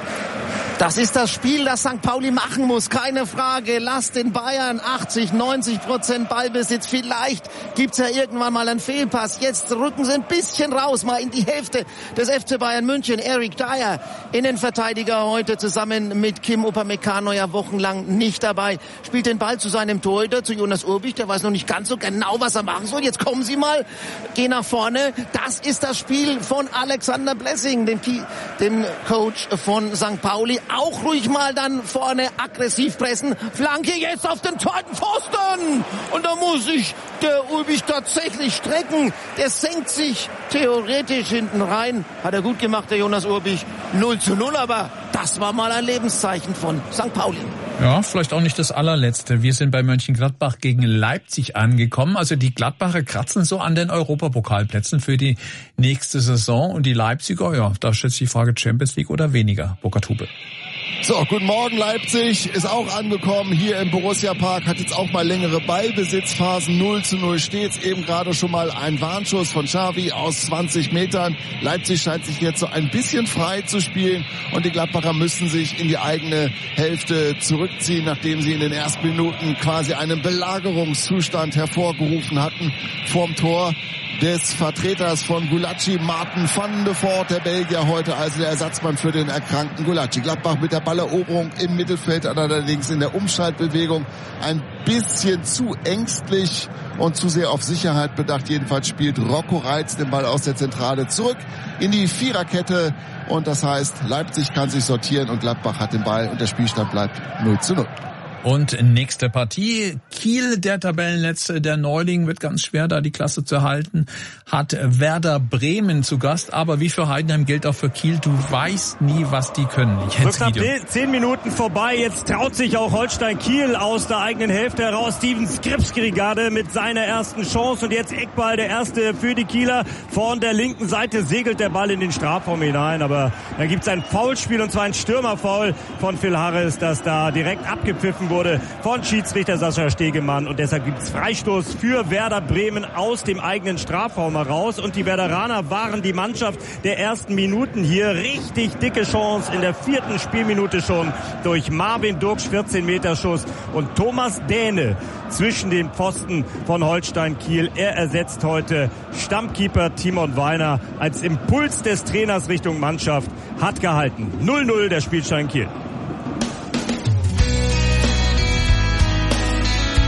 [SPEAKER 13] Das ist das Spiel, das Sankt Pauli machen muss, keine Frage. Lasst den Bayern achtzig, neunzig Prozent Ballbesitz. Vielleicht gibt's ja irgendwann mal einen Fehlpass. Jetzt rücken sie ein bisschen raus, mal in die Hälfte des F C Bayern München. Eric Dyer, Innenverteidiger, heute zusammen mit Kim Upamecano ja wochenlang nicht dabei. Spielt den Ball zu seinem Torhüter, zu Jonas Urbich. Der weiß noch nicht ganz so genau, was er machen soll. Jetzt kommen sie mal, gehen nach vorne. Das ist das Spiel von Alexander Blessing, dem, dem Coach von Sankt Pauli. Auch ruhig mal dann vorne aggressiv pressen. Flanke jetzt auf den zweiten Pfosten. Und da muss sich der Ulbich tatsächlich strecken. Der senkt sich theoretisch hinten rein. Hat er gut gemacht, der Jonas Urbich. null zu null, aber das war mal ein Lebenszeichen von Sankt Pauli.
[SPEAKER 5] Ja, vielleicht auch nicht das allerletzte. Wir sind bei Mönchengladbach gegen Leipzig angekommen. Also die Gladbacher kratzen so an den Europapokalplätzen für die nächste Saison. Und die Leipziger, ja, da stellt sich die Frage Champions League oder weniger. Burkhard Hube.
[SPEAKER 15] So, guten Morgen. Leipzig ist auch angekommen hier im Borussia Park, hat jetzt auch mal längere Ballbesitzphasen. null zu null steht's. Eben gerade schon mal ein Warnschuss von Xavi aus zwanzig Metern. Leipzig scheint sich jetzt so ein bisschen frei zu spielen und die Gladbacher müssen sich in die eigene Hälfte zurückziehen, nachdem sie in den ersten Minuten quasi einen Belagerungszustand hervorgerufen hatten vorm Tor des Vertreters von Gulácsi, Martin van de Voort, der Belgier heute, also der Ersatzmann für den erkrankten Gulácsi. Gladbach mit der Balleroberung im Mittelfeld, allerdings in der Umschaltbewegung ein bisschen zu ängstlich und zu sehr auf Sicherheit bedacht. Jedenfalls spielt Rocco Reitz den Ball aus der Zentrale zurück in die Viererkette und das heißt, Leipzig kann sich sortieren und Gladbach hat den Ball und der Spielstand bleibt null zu null.
[SPEAKER 5] Und nächste Partie, Kiel, der Tabellenletzte, der Neuling, wird ganz schwer, da die Klasse zu halten, hat Werder Bremen zu Gast, aber wie für Heidenheim gilt auch für Kiel, du weißt nie, was die können.
[SPEAKER 16] Zehn Minuten vorbei, jetzt traut sich auch Holstein Kiel aus der eigenen Hälfte heraus, Steven Skripski-Brigade mit seiner ersten Chance und jetzt Eckball, der erste für die Kieler, von der linken Seite segelt der Ball in den Strafraum hinein, aber dann gibt's ein Foulspiel und zwar ein Stürmerfoul von Phil Harris, das da direkt abgepfiffen wurde von Schiedsrichter Sascha Stegemann und deshalb gibt es Freistoß für Werder Bremen aus dem eigenen Strafraum heraus und die Werderaner waren die Mannschaft der ersten Minuten hier. Richtig dicke Chance in der vierten Spielminute schon durch Marvin Duksch, vierzehn Meter Schuss und Thomas Dähne zwischen den Pfosten von Holstein Kiel. Er ersetzt heute Stammkeeper Timon Weiner als Impuls des Trainers Richtung Mannschaft, hat gehalten. null null der Spielstand Kiel.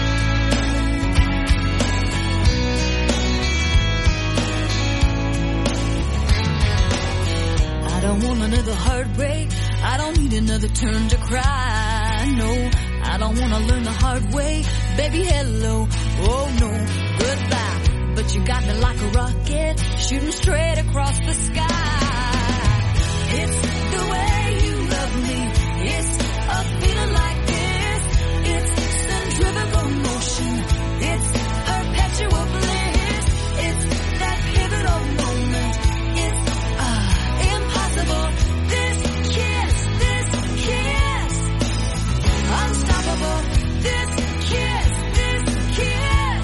[SPEAKER 17] break. I don't need another turn to cry. No, I don't wanna learn the hard way. Baby, hello, oh no, goodbye. But you got me like a rocket, shooting straight across the sky. It's the way you love me. It's a feeling like this. It's centrifugal motion. It's perpetual bliss. It's that pivotal moment. It's uh, impossible. This kiss, this kiss, unstoppable. This kiss, this kiss.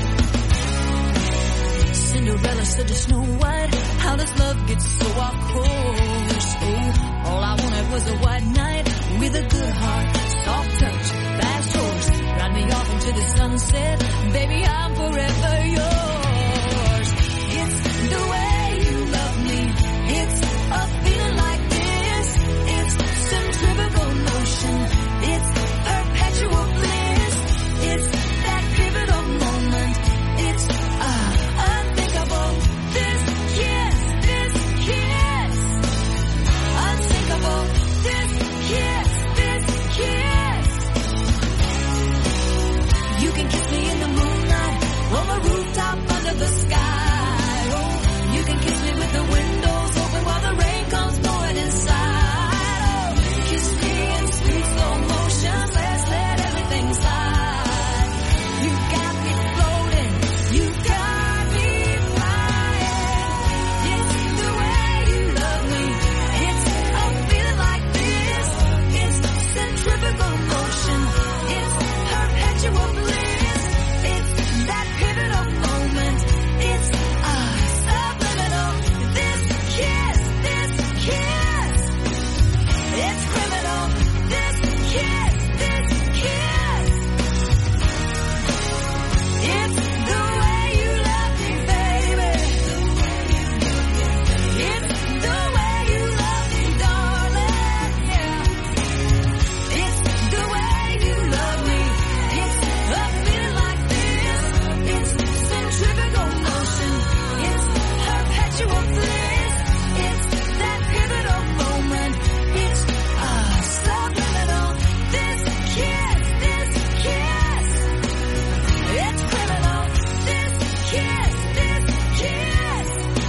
[SPEAKER 17] Cinderella said to Snow White, how does love get so off course? Oh, all I wanted was a white knight with a good heart, soft touch, fast horse. Ride me off into the sunset, baby, I'm forever yours. It's the way you love me. It's a feeling like this. It's centrifugal motion. It's perpetual bliss. It's that pivotal moment. It's uh, unthinkable. This kiss, this kiss, unsinkable. This kiss, this kiss. You can kiss me in the moonlight, on the rooftop under the sky. Oh, you can kiss me with the windows open while the rain comes pouring inside. Oh, kiss me in sweet slow motion, let's let everything slide. You got me floating, you got me flying. It's the way you love me. It's a feeling like this. It's centrifugal motion. It's perpetual bliss. It's that pivotal moment. It's uh, subliminal. This kiss, this kiss. It's criminal. This kiss, this kiss. It's the way you love me, baby. It's the way you love me, darling. Yeah. It's the way you love me. It's a feeling like this. It's centrifugal motion. It's perpetual bliss. It's that pivotal moment. It's uh, subliminal. This kiss, this kiss. It's criminal. This kiss, this kiss.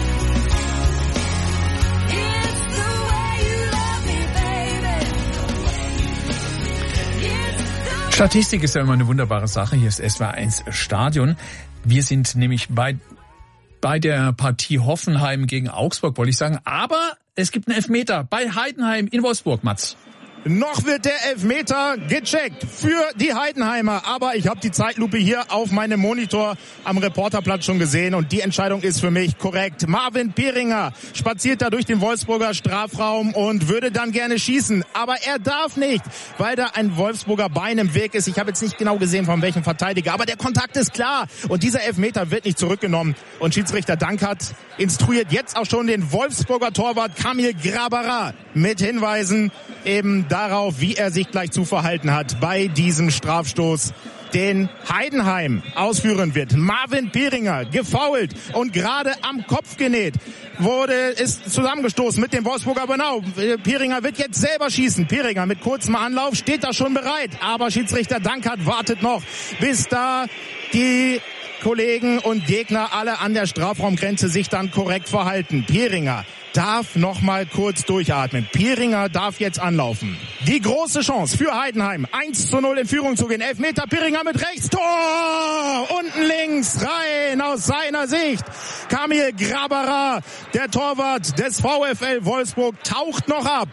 [SPEAKER 17] It's the way you love me, baby. It's the
[SPEAKER 5] Statistik ist ja immer eine wunderbare Sache. Hier ist S W R eins Stadion. Wir sind nämlich bei, bei der Partie Hoffenheim gegen Augsburg, wollte ich sagen. Aber es gibt einen Elfmeter bei Heidenheim in Wolfsburg, Mats.
[SPEAKER 8] Noch wird der Elfmeter gecheckt für die Heidenheimer. Aber ich habe die Zeitlupe hier auf meinem Monitor am Reporterplatz schon gesehen. Und die Entscheidung ist für mich korrekt. Marvin Pieringer spaziert da durch den Wolfsburger Strafraum und würde dann gerne schießen. Aber er darf nicht, weil da ein Wolfsburger Bein im Weg ist. Ich habe jetzt nicht genau gesehen, von welchem Verteidiger. Aber der Kontakt ist klar. Und dieser Elfmeter wird nicht zurückgenommen. Und Schiedsrichter Dankert instruiert jetzt auch schon den Wolfsburger Torwart Kamil Grabara mit Hinweisen eben darauf, wie er sich gleich zu verhalten hat bei diesem Strafstoß, den Heidenheim ausführen wird. Marvin Pieringer gefoult und gerade am Kopf genäht. Wurde, ist zusammengestoßen mit dem Wolfsburger Bernau. Pieringer wird jetzt selber schießen. Pieringer mit kurzem Anlauf steht da schon bereit. Aber Schiedsrichter Dankert wartet noch, bis da die Kollegen und Gegner alle an der Strafraumgrenze sich dann korrekt verhalten. Pieringer darf noch mal kurz durchatmen. Pieringer darf jetzt anlaufen. Die große Chance für Heidenheim, eins zu null in Führung zu gehen. Elfmeter, Pieringer mit rechts, Tor! Unten links, rein aus seiner Sicht. Kamil Grabara, der Torwart des VfL Wolfsburg, taucht noch ab.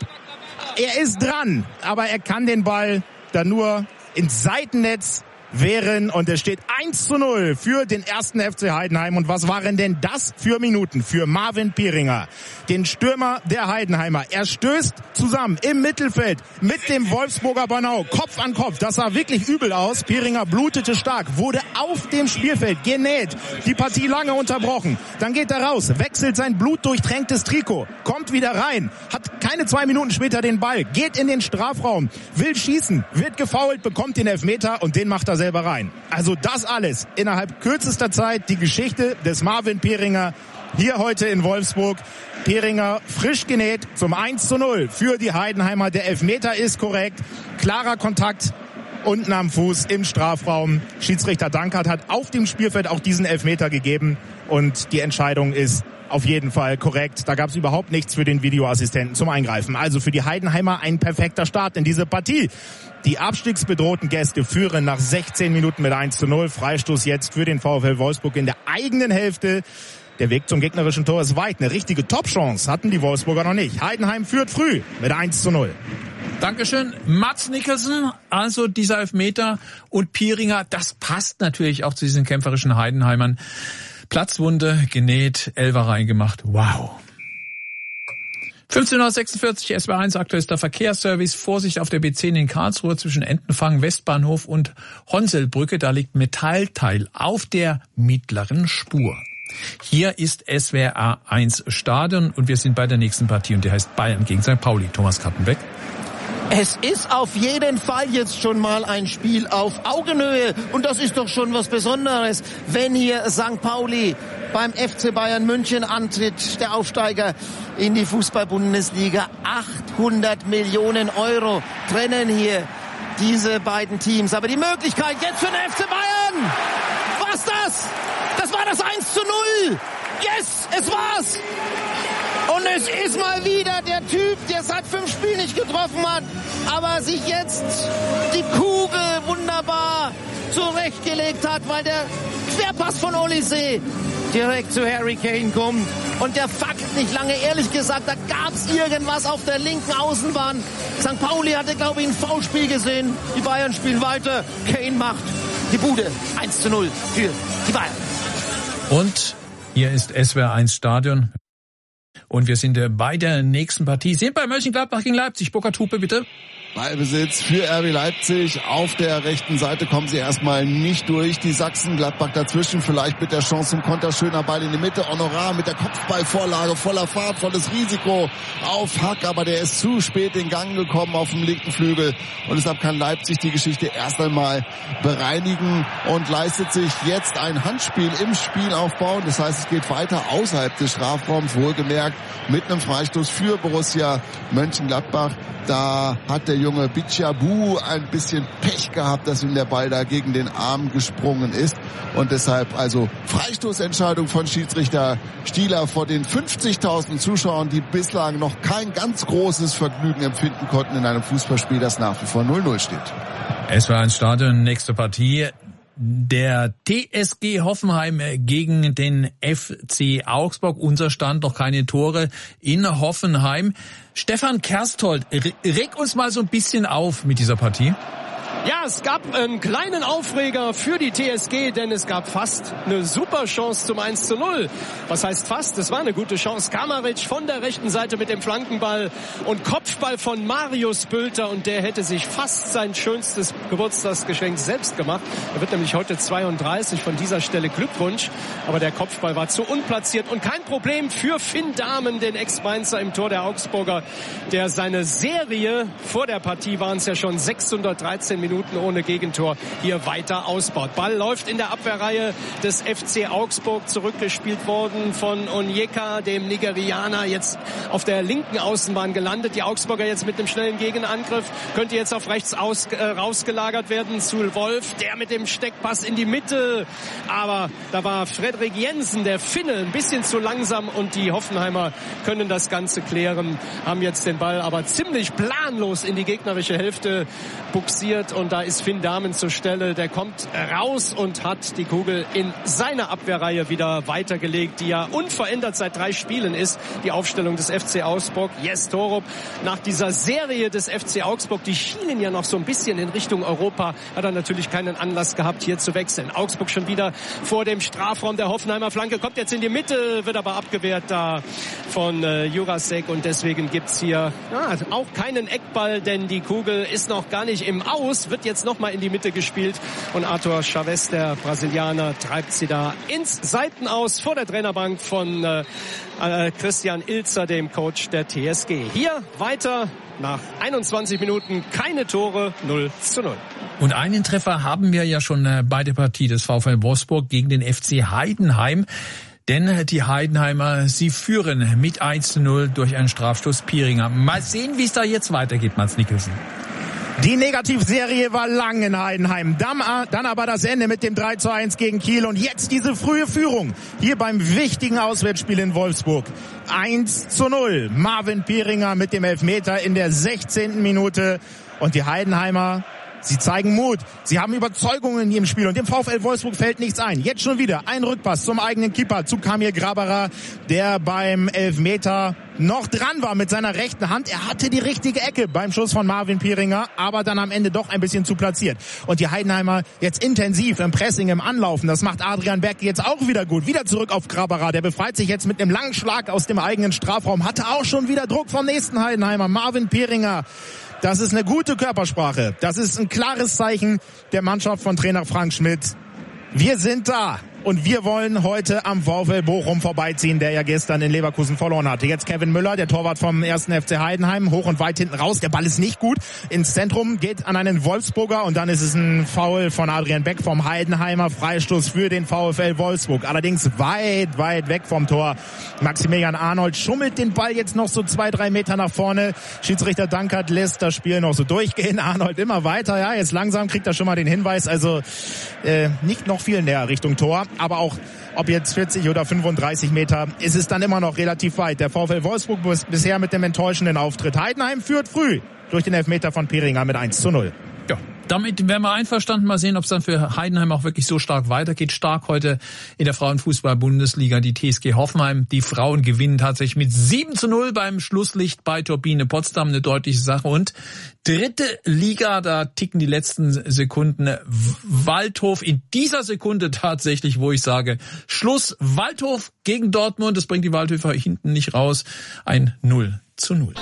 [SPEAKER 8] Er ist dran, aber er kann den Ball dann nur ins Seitennetz wären und es steht eins zu null für den ersten F C Heidenheim. Und was waren denn das für Minuten für Marvin Pieringer, den Stürmer der Heidenheimer? Er stößt zusammen im Mittelfeld mit dem Wolfsburger Bernau, Kopf an Kopf. Das sah wirklich übel aus. Pieringer blutete stark, wurde auf dem Spielfeld genäht, die Partie lange unterbrochen. Dann geht er raus, wechselt sein blutdurchtränktes Trikot, kommt wieder rein, hat keine zwei Minuten später den Ball, geht in den Strafraum, will schießen, wird gefoult, bekommt den Elfmeter und den macht er selber rein. Also das alles innerhalb kürzester Zeit, die Geschichte des Marvin Pieringer hier heute in Wolfsburg. Pieringer frisch genäht zum eins zu null für die Heidenheimer. Der Elfmeter ist korrekt. Klarer Kontakt unten am Fuß im Strafraum. Schiedsrichter Dankert hat auf dem Spielfeld auch diesen Elfmeter gegeben. Und die Entscheidung ist auf jeden Fall korrekt. Da gab es überhaupt nichts für den Videoassistenten zum Eingreifen. Also für die Heidenheimer ein perfekter Start in diese Partie. Die abstiegsbedrohten Gäste führen nach sechzehn Minuten mit eins zu null. Freistoß jetzt für den VfL Wolfsburg in der eigenen Hälfte. Der Weg zum gegnerischen Tor ist weit. Eine richtige Top-Chance hatten die Wolfsburger noch nicht. Heidenheim führt früh mit eins zu null.
[SPEAKER 5] Dankeschön. Mats Nicholson, also dieser Elfmeter, und Pieringer, das passt natürlich auch zu diesen kämpferischen Heidenheimern. Platzwunde genäht, Elfer reingemacht. Wow. fünfzehn Uhr sechsundvierzig, S W R eins, aktuellster Verkehrsservice. Vorsicht auf der B zehn in Karlsruhe zwischen Entenfang, Westbahnhof und Honselbrücke. Da liegt Metallteil auf der mittleren Spur. Hier ist S W R eins Stadion und wir sind bei der nächsten Partie und die heißt Bayern gegen Sankt Pauli. Thomas Kattenbeck.
[SPEAKER 13] Es ist auf jeden Fall jetzt schon mal ein Spiel auf Augenhöhe. Und das ist doch schon was Besonderes, wenn hier Sankt Pauli beim F C Bayern München antritt, der Aufsteiger in die Fußball-Bundesliga. achthundert Millionen Euro trennen hier diese beiden Teams. Aber die Möglichkeit jetzt für den F C Bayern. Was das? Das war das eins zu null. Yes, es war's. Und es ist mal wieder der Typ, der seit fünf Spielen nicht getroffen hat, aber sich jetzt die Kugel wunderbar zurechtgelegt hat, weil der Querpass von Olise direkt zu Harry Kane kommt. Und der fackelt nicht lange. Ehrlich gesagt, da gab's irgendwas auf der linken Außenbahn. Sankt Pauli hatte, glaube ich, ein Foulspiel gesehen. Die Bayern spielen weiter. Kane macht die Bude. eins zu null für die Bayern.
[SPEAKER 5] Und hier ist S W R eins Stadion. Und wir sind bei der nächsten Partie. Sind bei Mönchengladbach gegen Leipzig. Burkhard Hupe, bitte.
[SPEAKER 15] Ballbesitz für R B Leipzig. Auf der rechten Seite kommen sie erstmal nicht durch. Die Sachsen, Gladbach dazwischen. Vielleicht mit der Chance zum Konter. Schöner Ball in die Mitte. Honorar mit der Kopfballvorlage. Voller Fahrt, volles Risiko auf Hack. Aber der ist zu spät in Gang gekommen auf dem linken Flügel. Und deshalb kann Leipzig die Geschichte erst einmal bereinigen und leistet sich jetzt ein Handspiel im Spielaufbau. Das heißt, es geht weiter außerhalb des Strafraums. Wohlgemerkt mit einem Freistoß für Borussia Mönchengladbach. Da hat der junge Bichabou ein bisschen Pech gehabt, dass ihm der Ball da gegen den Arm gesprungen ist. Und deshalb also Freistoßentscheidung von Schiedsrichter Stieler vor den fünfzigtausend Zuschauern, die bislang noch kein ganz großes Vergnügen empfinden konnten in einem Fußballspiel, das nach wie vor null null steht.
[SPEAKER 5] Es war ein Stadion, nächste Partie. Der T S G Hoffenheim gegen den F C Augsburg. Unser Stand, noch keine Tore in Hoffenheim. Stefan Kersthold, reg uns mal so ein bisschen auf mit dieser Partie.
[SPEAKER 6] Ja, es gab einen kleinen Aufreger für die T S G, denn es gab fast eine super Chance zum eins zu null. Was heißt fast? Es war eine gute Chance. Kamaric von der rechten Seite mit dem Flankenball und Kopfball von Marius Bülter, und der hätte sich fast sein schönstes Geburtstagsgeschenk selbst gemacht. Er wird nämlich heute zweiunddreißig, von dieser Stelle Glückwunsch. Aber der Kopfball war zu unplatziert und kein Problem für Finn Dahmen, den Ex-Mainzer im Tor der Augsburger, der seine Serie, vor der Partie waren es ja schon sechshundertdreizehn Minuten ohne Gegentor, hier weiter ausbaut. Ball läuft in der Abwehrreihe des F C Augsburg, zurückgespielt worden von Onyeka, dem Nigerianer, jetzt auf der linken Außenbahn gelandet. Die Augsburger jetzt mit einem schnellen Gegenangriff, könnte jetzt auf rechts aus, äh, rausgelagert werden zu Wolf, der mit dem Steckpass in die Mitte. Aber da war Frederik Jensen, der Finne, ein bisschen zu langsam, und die Hoffenheimer können das Ganze klären, haben jetzt den Ball aber ziemlich planlos in die gegnerische Hälfte buxiert. Und da ist Finn Dahmen zur Stelle. Der kommt raus und hat die Kugel in seiner Abwehrreihe wieder weitergelegt, die ja unverändert seit drei Spielen ist. Die Aufstellung des F C Augsburg. Jes Torup, nach dieser Serie des F C Augsburg, die schienen ja noch so ein bisschen in Richtung Europa, hat er natürlich keinen Anlass gehabt, hier zu wechseln. Augsburg schon wieder vor dem Strafraum. Der Hoffenheimer Flanke kommt jetzt in die Mitte, wird aber abgewehrt da von äh, Jurasek, und deswegen gibt's hier ja, auch keinen Eckball, denn die Kugel ist noch gar nicht im Aus, wird jetzt nochmal in die Mitte gespielt, und Arthur Chavez, der Brasilianer, treibt sie da ins Seitenaus vor der Trainerbank von äh, äh, Christian Ilzer, dem Coach der T S G. Hier weiter nach einundzwanzig Minuten, keine Tore, null zu null.
[SPEAKER 5] Und einen Treffer haben wir ja schon bei der Partie des VfL Wolfsburg gegen den F C Heidenheim. Denn die Heidenheimer, sie führen mit eins zu null durch einen Strafstoß Pieringer. Mal sehen, wie es da jetzt weitergeht, Mats Nicholson.
[SPEAKER 8] Die Negativserie war lang in Heidenheim. Dann aber das Ende mit dem drei zu eins gegen Kiel. Und jetzt diese frühe Führung hier beim wichtigen Auswärtsspiel in Wolfsburg. eins zu null. Marvin Pieringer mit dem Elfmeter in der sechzehnten Minute. Und die Heidenheimer, sie zeigen Mut. Sie haben Überzeugung in ihrem Spiel und dem VfL Wolfsburg fällt nichts ein. Jetzt schon wieder ein Rückpass zum eigenen Keeper, zu Kamil Graberer, der beim Elfmeter noch dran war mit seiner rechten Hand. Er hatte die richtige Ecke beim Schuss von Marvin Pieringer, aber dann am Ende doch ein bisschen zu platziert. Und die Heidenheimer jetzt intensiv im Pressing, im Anlaufen. Das macht Adrian Beck jetzt auch wieder gut. Wieder zurück auf Graberer. Der befreit sich jetzt mit einem langen Schlag aus dem eigenen Strafraum. Hatte auch schon wieder Druck vom nächsten Heidenheimer, Marvin Pieringer. Das ist eine gute Körpersprache. Das ist ein klares Zeichen der Mannschaft von Trainer Frank Schmidt. Wir sind da. Und wir wollen heute am VfL Bochum vorbeiziehen, der ja gestern in Leverkusen verloren hatte. Jetzt Kevin Müller, der Torwart vom ersten F C Heidenheim, hoch und weit hinten raus. Der Ball ist nicht gut. Ins Zentrum, geht an einen Wolfsburger und dann ist es ein Foul von Adrian Beck vom Heidenheimer. Freistoß für den VfL Wolfsburg. Allerdings weit, weit weg vom Tor. Maximilian Arnold schummelt den Ball jetzt noch so zwei, drei Meter nach vorne. Schiedsrichter Dankert lässt das Spiel noch so durchgehen. Arnold immer weiter. Ja, jetzt langsam kriegt er schon mal den Hinweis. Also äh, nicht noch viel näher Richtung Tor. Aber auch, ob jetzt vierzig oder fünfunddreißig Meter, ist es dann immer noch relativ weit. Der VfL Wolfsburg bisher mit dem enttäuschenden Auftritt. Heidenheim führt früh durch den Elfmeter von Pieringer mit eins zu null.
[SPEAKER 5] Ja, damit wären wir einverstanden. Mal sehen, ob es dann für Heidenheim auch wirklich so stark weitergeht. Stark heute in der Frauenfußball-Bundesliga die T S G Hoffenheim. Die Frauen gewinnen tatsächlich mit sieben zu null beim Schlusslicht bei Turbine Potsdam. Eine deutliche Sache. Und dritte Liga, da ticken die letzten Sekunden. Waldhof in dieser Sekunde tatsächlich, wo ich sage, Schluss. Waldhof gegen Dortmund. Das bringt die Waldhöfer hinten nicht raus. Ein null zu null.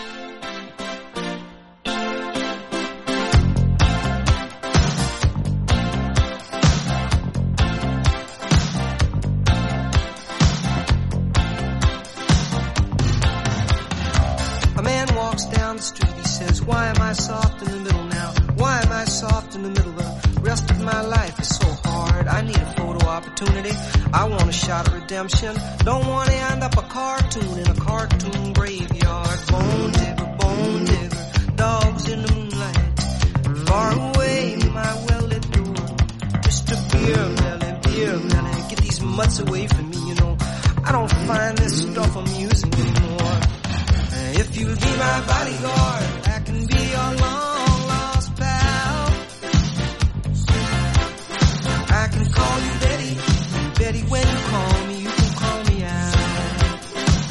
[SPEAKER 9] Why am I soft in the middle now? Why am I soft in the middle? The rest of my life is so hard. I need a photo opportunity. I want a shot of redemption. Don't want to end up a cartoon in a cartoon graveyard. Bone digger, bone digger, dogs in the moonlight. Far away, my well-lit door. Mister Beer Melly, Beer Melly, get these mutts away from me, you know. I don't find this stuff amusing anymore. If you'll be my bodyguard, I can be your long lost pal. I can call you Betty, and Betty, when you call me, you can call me out.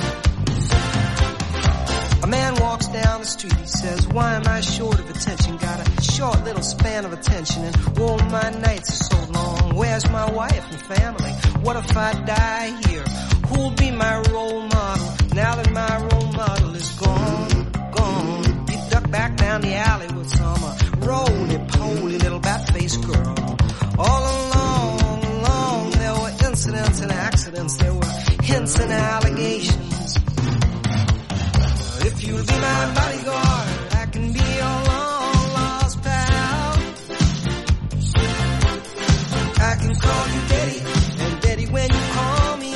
[SPEAKER 9] A man walks down the street, he says, why am I short of attention? Got a short little span of attention, and oh, my nights are so long. Where's my wife and family? What if I die here? Who'll be my role model now that my role model is gone, gone? You duck back down the alley with some uh, roly-poly little bat-faced girl. All along, along, there were incidents and accidents. There were hints and allegations. Uh, if you'll be my bodyguard, I can be your long-lost pal. I can call you Betty, and Betty, when you call me,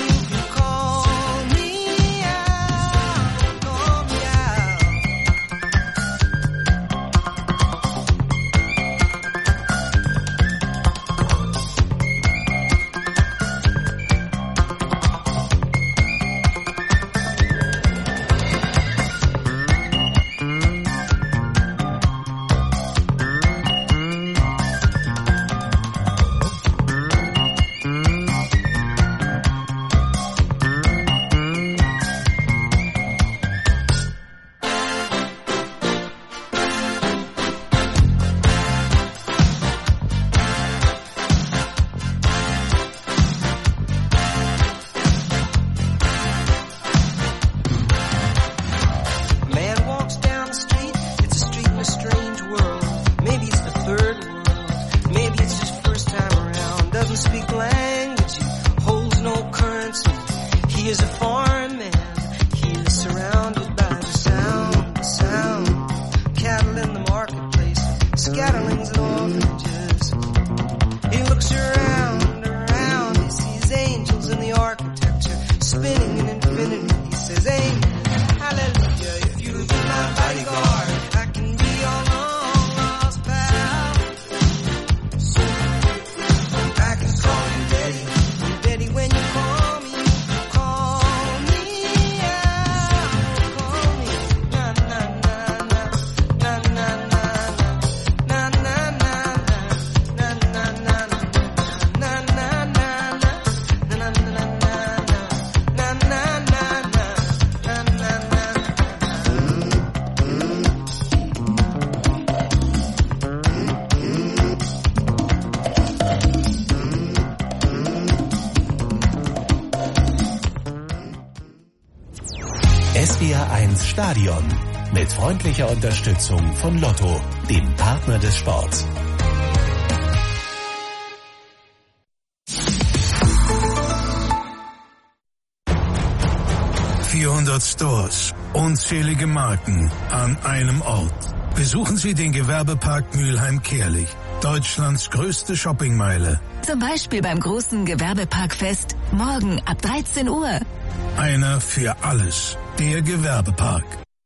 [SPEAKER 4] W R eins Stadion. Mit freundlicher Unterstützung von Lotto, dem Partner des Sports.
[SPEAKER 18] vierhundert Stores, unzählige Marken an einem Ort. Besuchen Sie den Gewerbepark Mülheim-Kehlich, Deutschlands größte Shoppingmeile.
[SPEAKER 19] Zum Beispiel beim großen Gewerbeparkfest, morgen ab dreizehn Uhr.
[SPEAKER 18] Einer für alles, der Gewerbepark.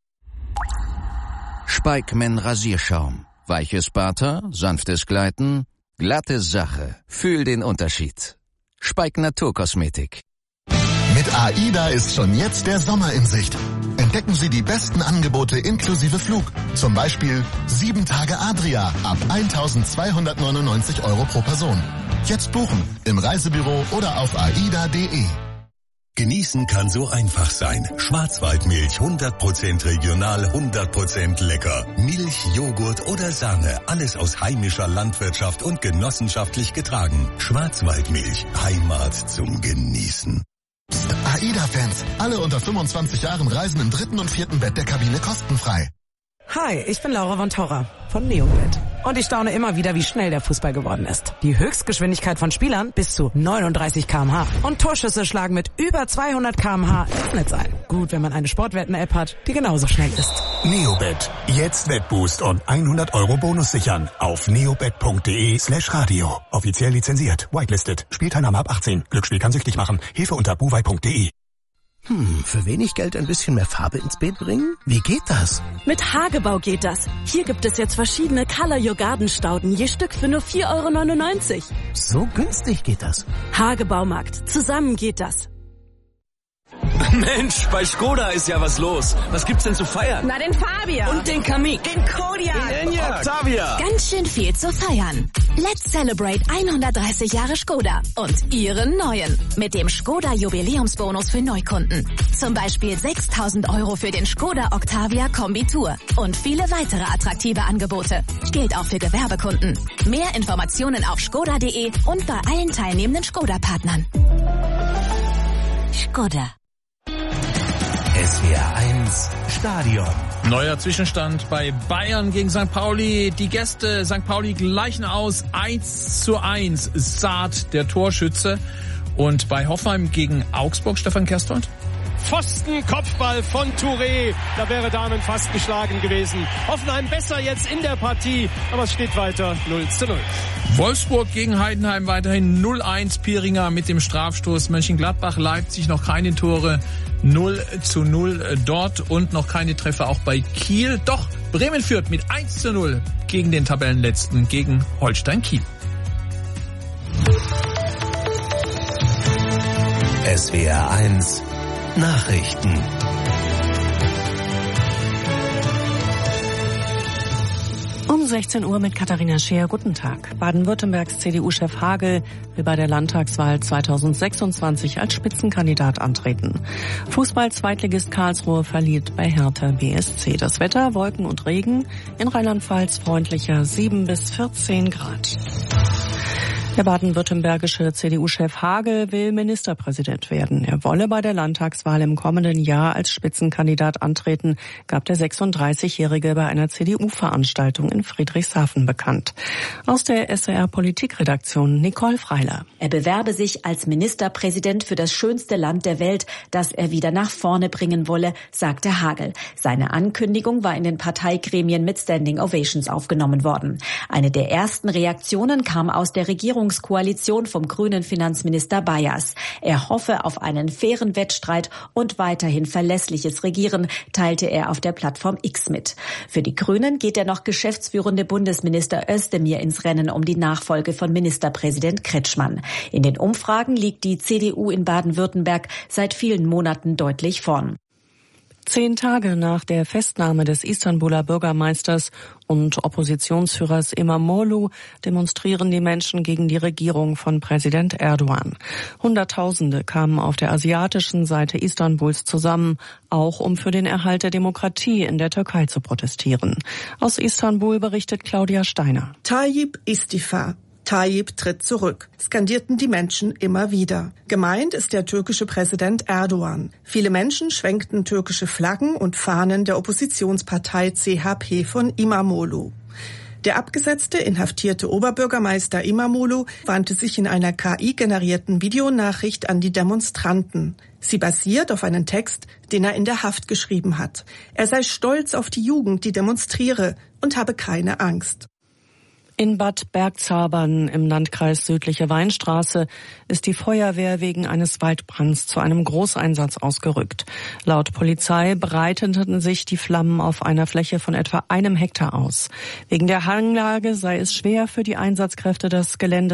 [SPEAKER 20] Speikman Rasierschaum. Weiches Barter, sanftes Gleiten, glatte Sache. Fühl den Unterschied. Speik Naturkosmetik.
[SPEAKER 21] Mit AIDA ist schon jetzt der Sommer in Sicht. Entdecken Sie die besten Angebote inklusive Flug. Zum Beispiel sieben Tage Adria ab eintausendzweihundertneunundneunzig Euro pro Person. Jetzt buchen im Reisebüro oder auf aida punkt de.
[SPEAKER 22] Genießen kann so einfach sein. Schwarzwaldmilch, hundert Prozent regional, hundert Prozent lecker. Milch, Joghurt oder Sahne, alles aus heimischer Landwirtschaft und genossenschaftlich getragen. Schwarzwaldmilch, Heimat zum Genießen.
[SPEAKER 21] Psst, AIDA-Fans, alle unter fünfundzwanzig Jahren reisen im dritten und vierten Bett der Kabine kostenfrei.
[SPEAKER 23] Hi, ich bin Laura von Torra von Neobet. Und ich staune immer wieder, wie schnell der Fußball geworden ist. Die Höchstgeschwindigkeit von Spielern bis zu neununddreißig Kilometer pro Stunde. Und Torschüsse schlagen mit über zweihundert Kilometer pro Stunde ins Netz ein. Gut, wenn man eine Sportwetten-App hat, die genauso schnell ist.
[SPEAKER 24] Neobet. Jetzt Wettboost und hundert Euro Bonus sichern. Auf neobet punkt de slash radio. Offiziell lizenziert. Whitelisted. Spielteilnahme ab achtzehn. Glücksspiel kann süchtig machen. Hilfe unter buwei punkt de.
[SPEAKER 25] Hm, für wenig Geld ein bisschen mehr Farbe ins Beet bringen? Wie geht das?
[SPEAKER 26] Mit Hagebau geht das. Hier gibt es jetzt verschiedene Color Your Garden Stauden, je Stück für nur vier Euro neunundneunzig.
[SPEAKER 25] So günstig geht das.
[SPEAKER 26] Hagebaumarkt. Zusammen geht das.
[SPEAKER 27] Mensch, bei Skoda ist ja was los. Was gibt's denn zu feiern?
[SPEAKER 26] Na, den Fabia.
[SPEAKER 27] Und den Kamiq.
[SPEAKER 26] Den Kodiaq.
[SPEAKER 27] Den Enyaq. Octavia.
[SPEAKER 19] Ganz schön viel zu feiern. Let's celebrate hundertdreißig Jahre Skoda und ihren neuen. Mit dem Skoda Jubiläumsbonus für Neukunden. Zum Beispiel sechstausend Euro für den Skoda Octavia Kombi-Tour. Und viele weitere attraktive Angebote. Gilt auch für Gewerbekunden. Mehr Informationen auf skoda punkt de und bei allen teilnehmenden Skoda-Partnern. Skoda.
[SPEAKER 4] S W R eins Stadion.
[SPEAKER 5] Neuer Zwischenstand bei Bayern gegen Sankt Pauli. Die Gäste Sankt Pauli gleichen aus eins zu eins. Saad, der Torschütze. Und bei Hoffenheim gegen Augsburg, Stefan Kersthold?
[SPEAKER 6] Pfosten, Kopfball von Touré. Da wäre Damen fast geschlagen gewesen. Hoffenheim besser jetzt in der Partie, aber es steht weiter null zu null.
[SPEAKER 5] Wolfsburg gegen Heidenheim weiterhin null eins. Pieringer mit dem Strafstoß. Mönchengladbach, Leipzig noch keine Tore. null zu null dort und noch keine Treffer auch bei Kiel. Doch Bremen führt mit eins zu null gegen den Tabellenletzten, gegen Holstein Kiel.
[SPEAKER 4] S W R eins Nachrichten.
[SPEAKER 1] Um sechzehn Uhr mit Katharina Scheer. Guten Tag. Baden-Württembergs C D U-Chef Hagel will bei der Landtagswahl zweitausendsechsundzwanzig als Spitzenkandidat antreten. Fußball-Zweitligist Karlsruhe verliert bei Hertha B S C. Das Wetter, Wolken und Regen. In Rheinland-Pfalz freundlicher sieben bis vierzehn Grad. Der baden-württembergische C D U-Chef Hagel will Ministerpräsident werden. Er wolle bei der Landtagswahl im kommenden Jahr als Spitzenkandidat antreten, gab der sechsunddreißigjährige bei einer C D U-Veranstaltung in Friedrichshafen bekannt. Aus der S W R-Politikredaktion Nicole Freiler.
[SPEAKER 2] Er bewerbe sich als Ministerpräsident für das schönste Land der Welt, das er wieder nach vorne bringen wolle, sagte Hagel. Seine Ankündigung war in den Parteigremien mit Standing Ovations aufgenommen worden. Eine der ersten Reaktionen kam aus der Regierung Koalition vom grünen Finanzminister Bayers. Er hoffe auf einen fairen Wettstreit und weiterhin verlässliches Regieren, teilte er auf der Plattform X mit. Für die Grünen geht der noch geschäftsführende Bundesminister Özdemir ins Rennen um die Nachfolge von Ministerpräsident Kretschmann. In den Umfragen liegt die C D U in Baden-Württemberg seit vielen Monaten deutlich vorn.
[SPEAKER 1] Zehn Tage nach der Festnahme des Istanbuler Bürgermeisters und Oppositionsführers Imamoglu demonstrieren die Menschen gegen die Regierung von Präsident Erdogan. Hunderttausende kamen auf der asiatischen Seite Istanbuls zusammen, auch um für den Erhalt der Demokratie in der Türkei zu protestieren. Aus Istanbul berichtet Claudia Steiner.
[SPEAKER 28] Tayyip Istifa.
[SPEAKER 3] Tayyip tritt zurück, skandierten die Menschen immer wieder. Gemeint ist der türkische Präsident Erdogan. Viele Menschen schwenkten türkische Flaggen und Fahnen der Oppositionspartei C H P von İmamoğlu. Der abgesetzte, inhaftierte Oberbürgermeister İmamoğlu wandte sich in einer K I-generierten Videonachricht an die Demonstranten. Sie basiert auf einem Text, den er in der Haft geschrieben hat. Er sei stolz auf die Jugend, die demonstriere, und habe keine Angst.
[SPEAKER 1] In Bad Bergzabern im Landkreis Südliche Weinstraße ist die Feuerwehr wegen eines Waldbrands zu einem Großeinsatz ausgerückt. Laut Polizei breiteten sich die Flammen auf einer Fläche von etwa einem Hektar aus. Wegen der Hanglage sei es schwer für die Einsatzkräfte, das Gelände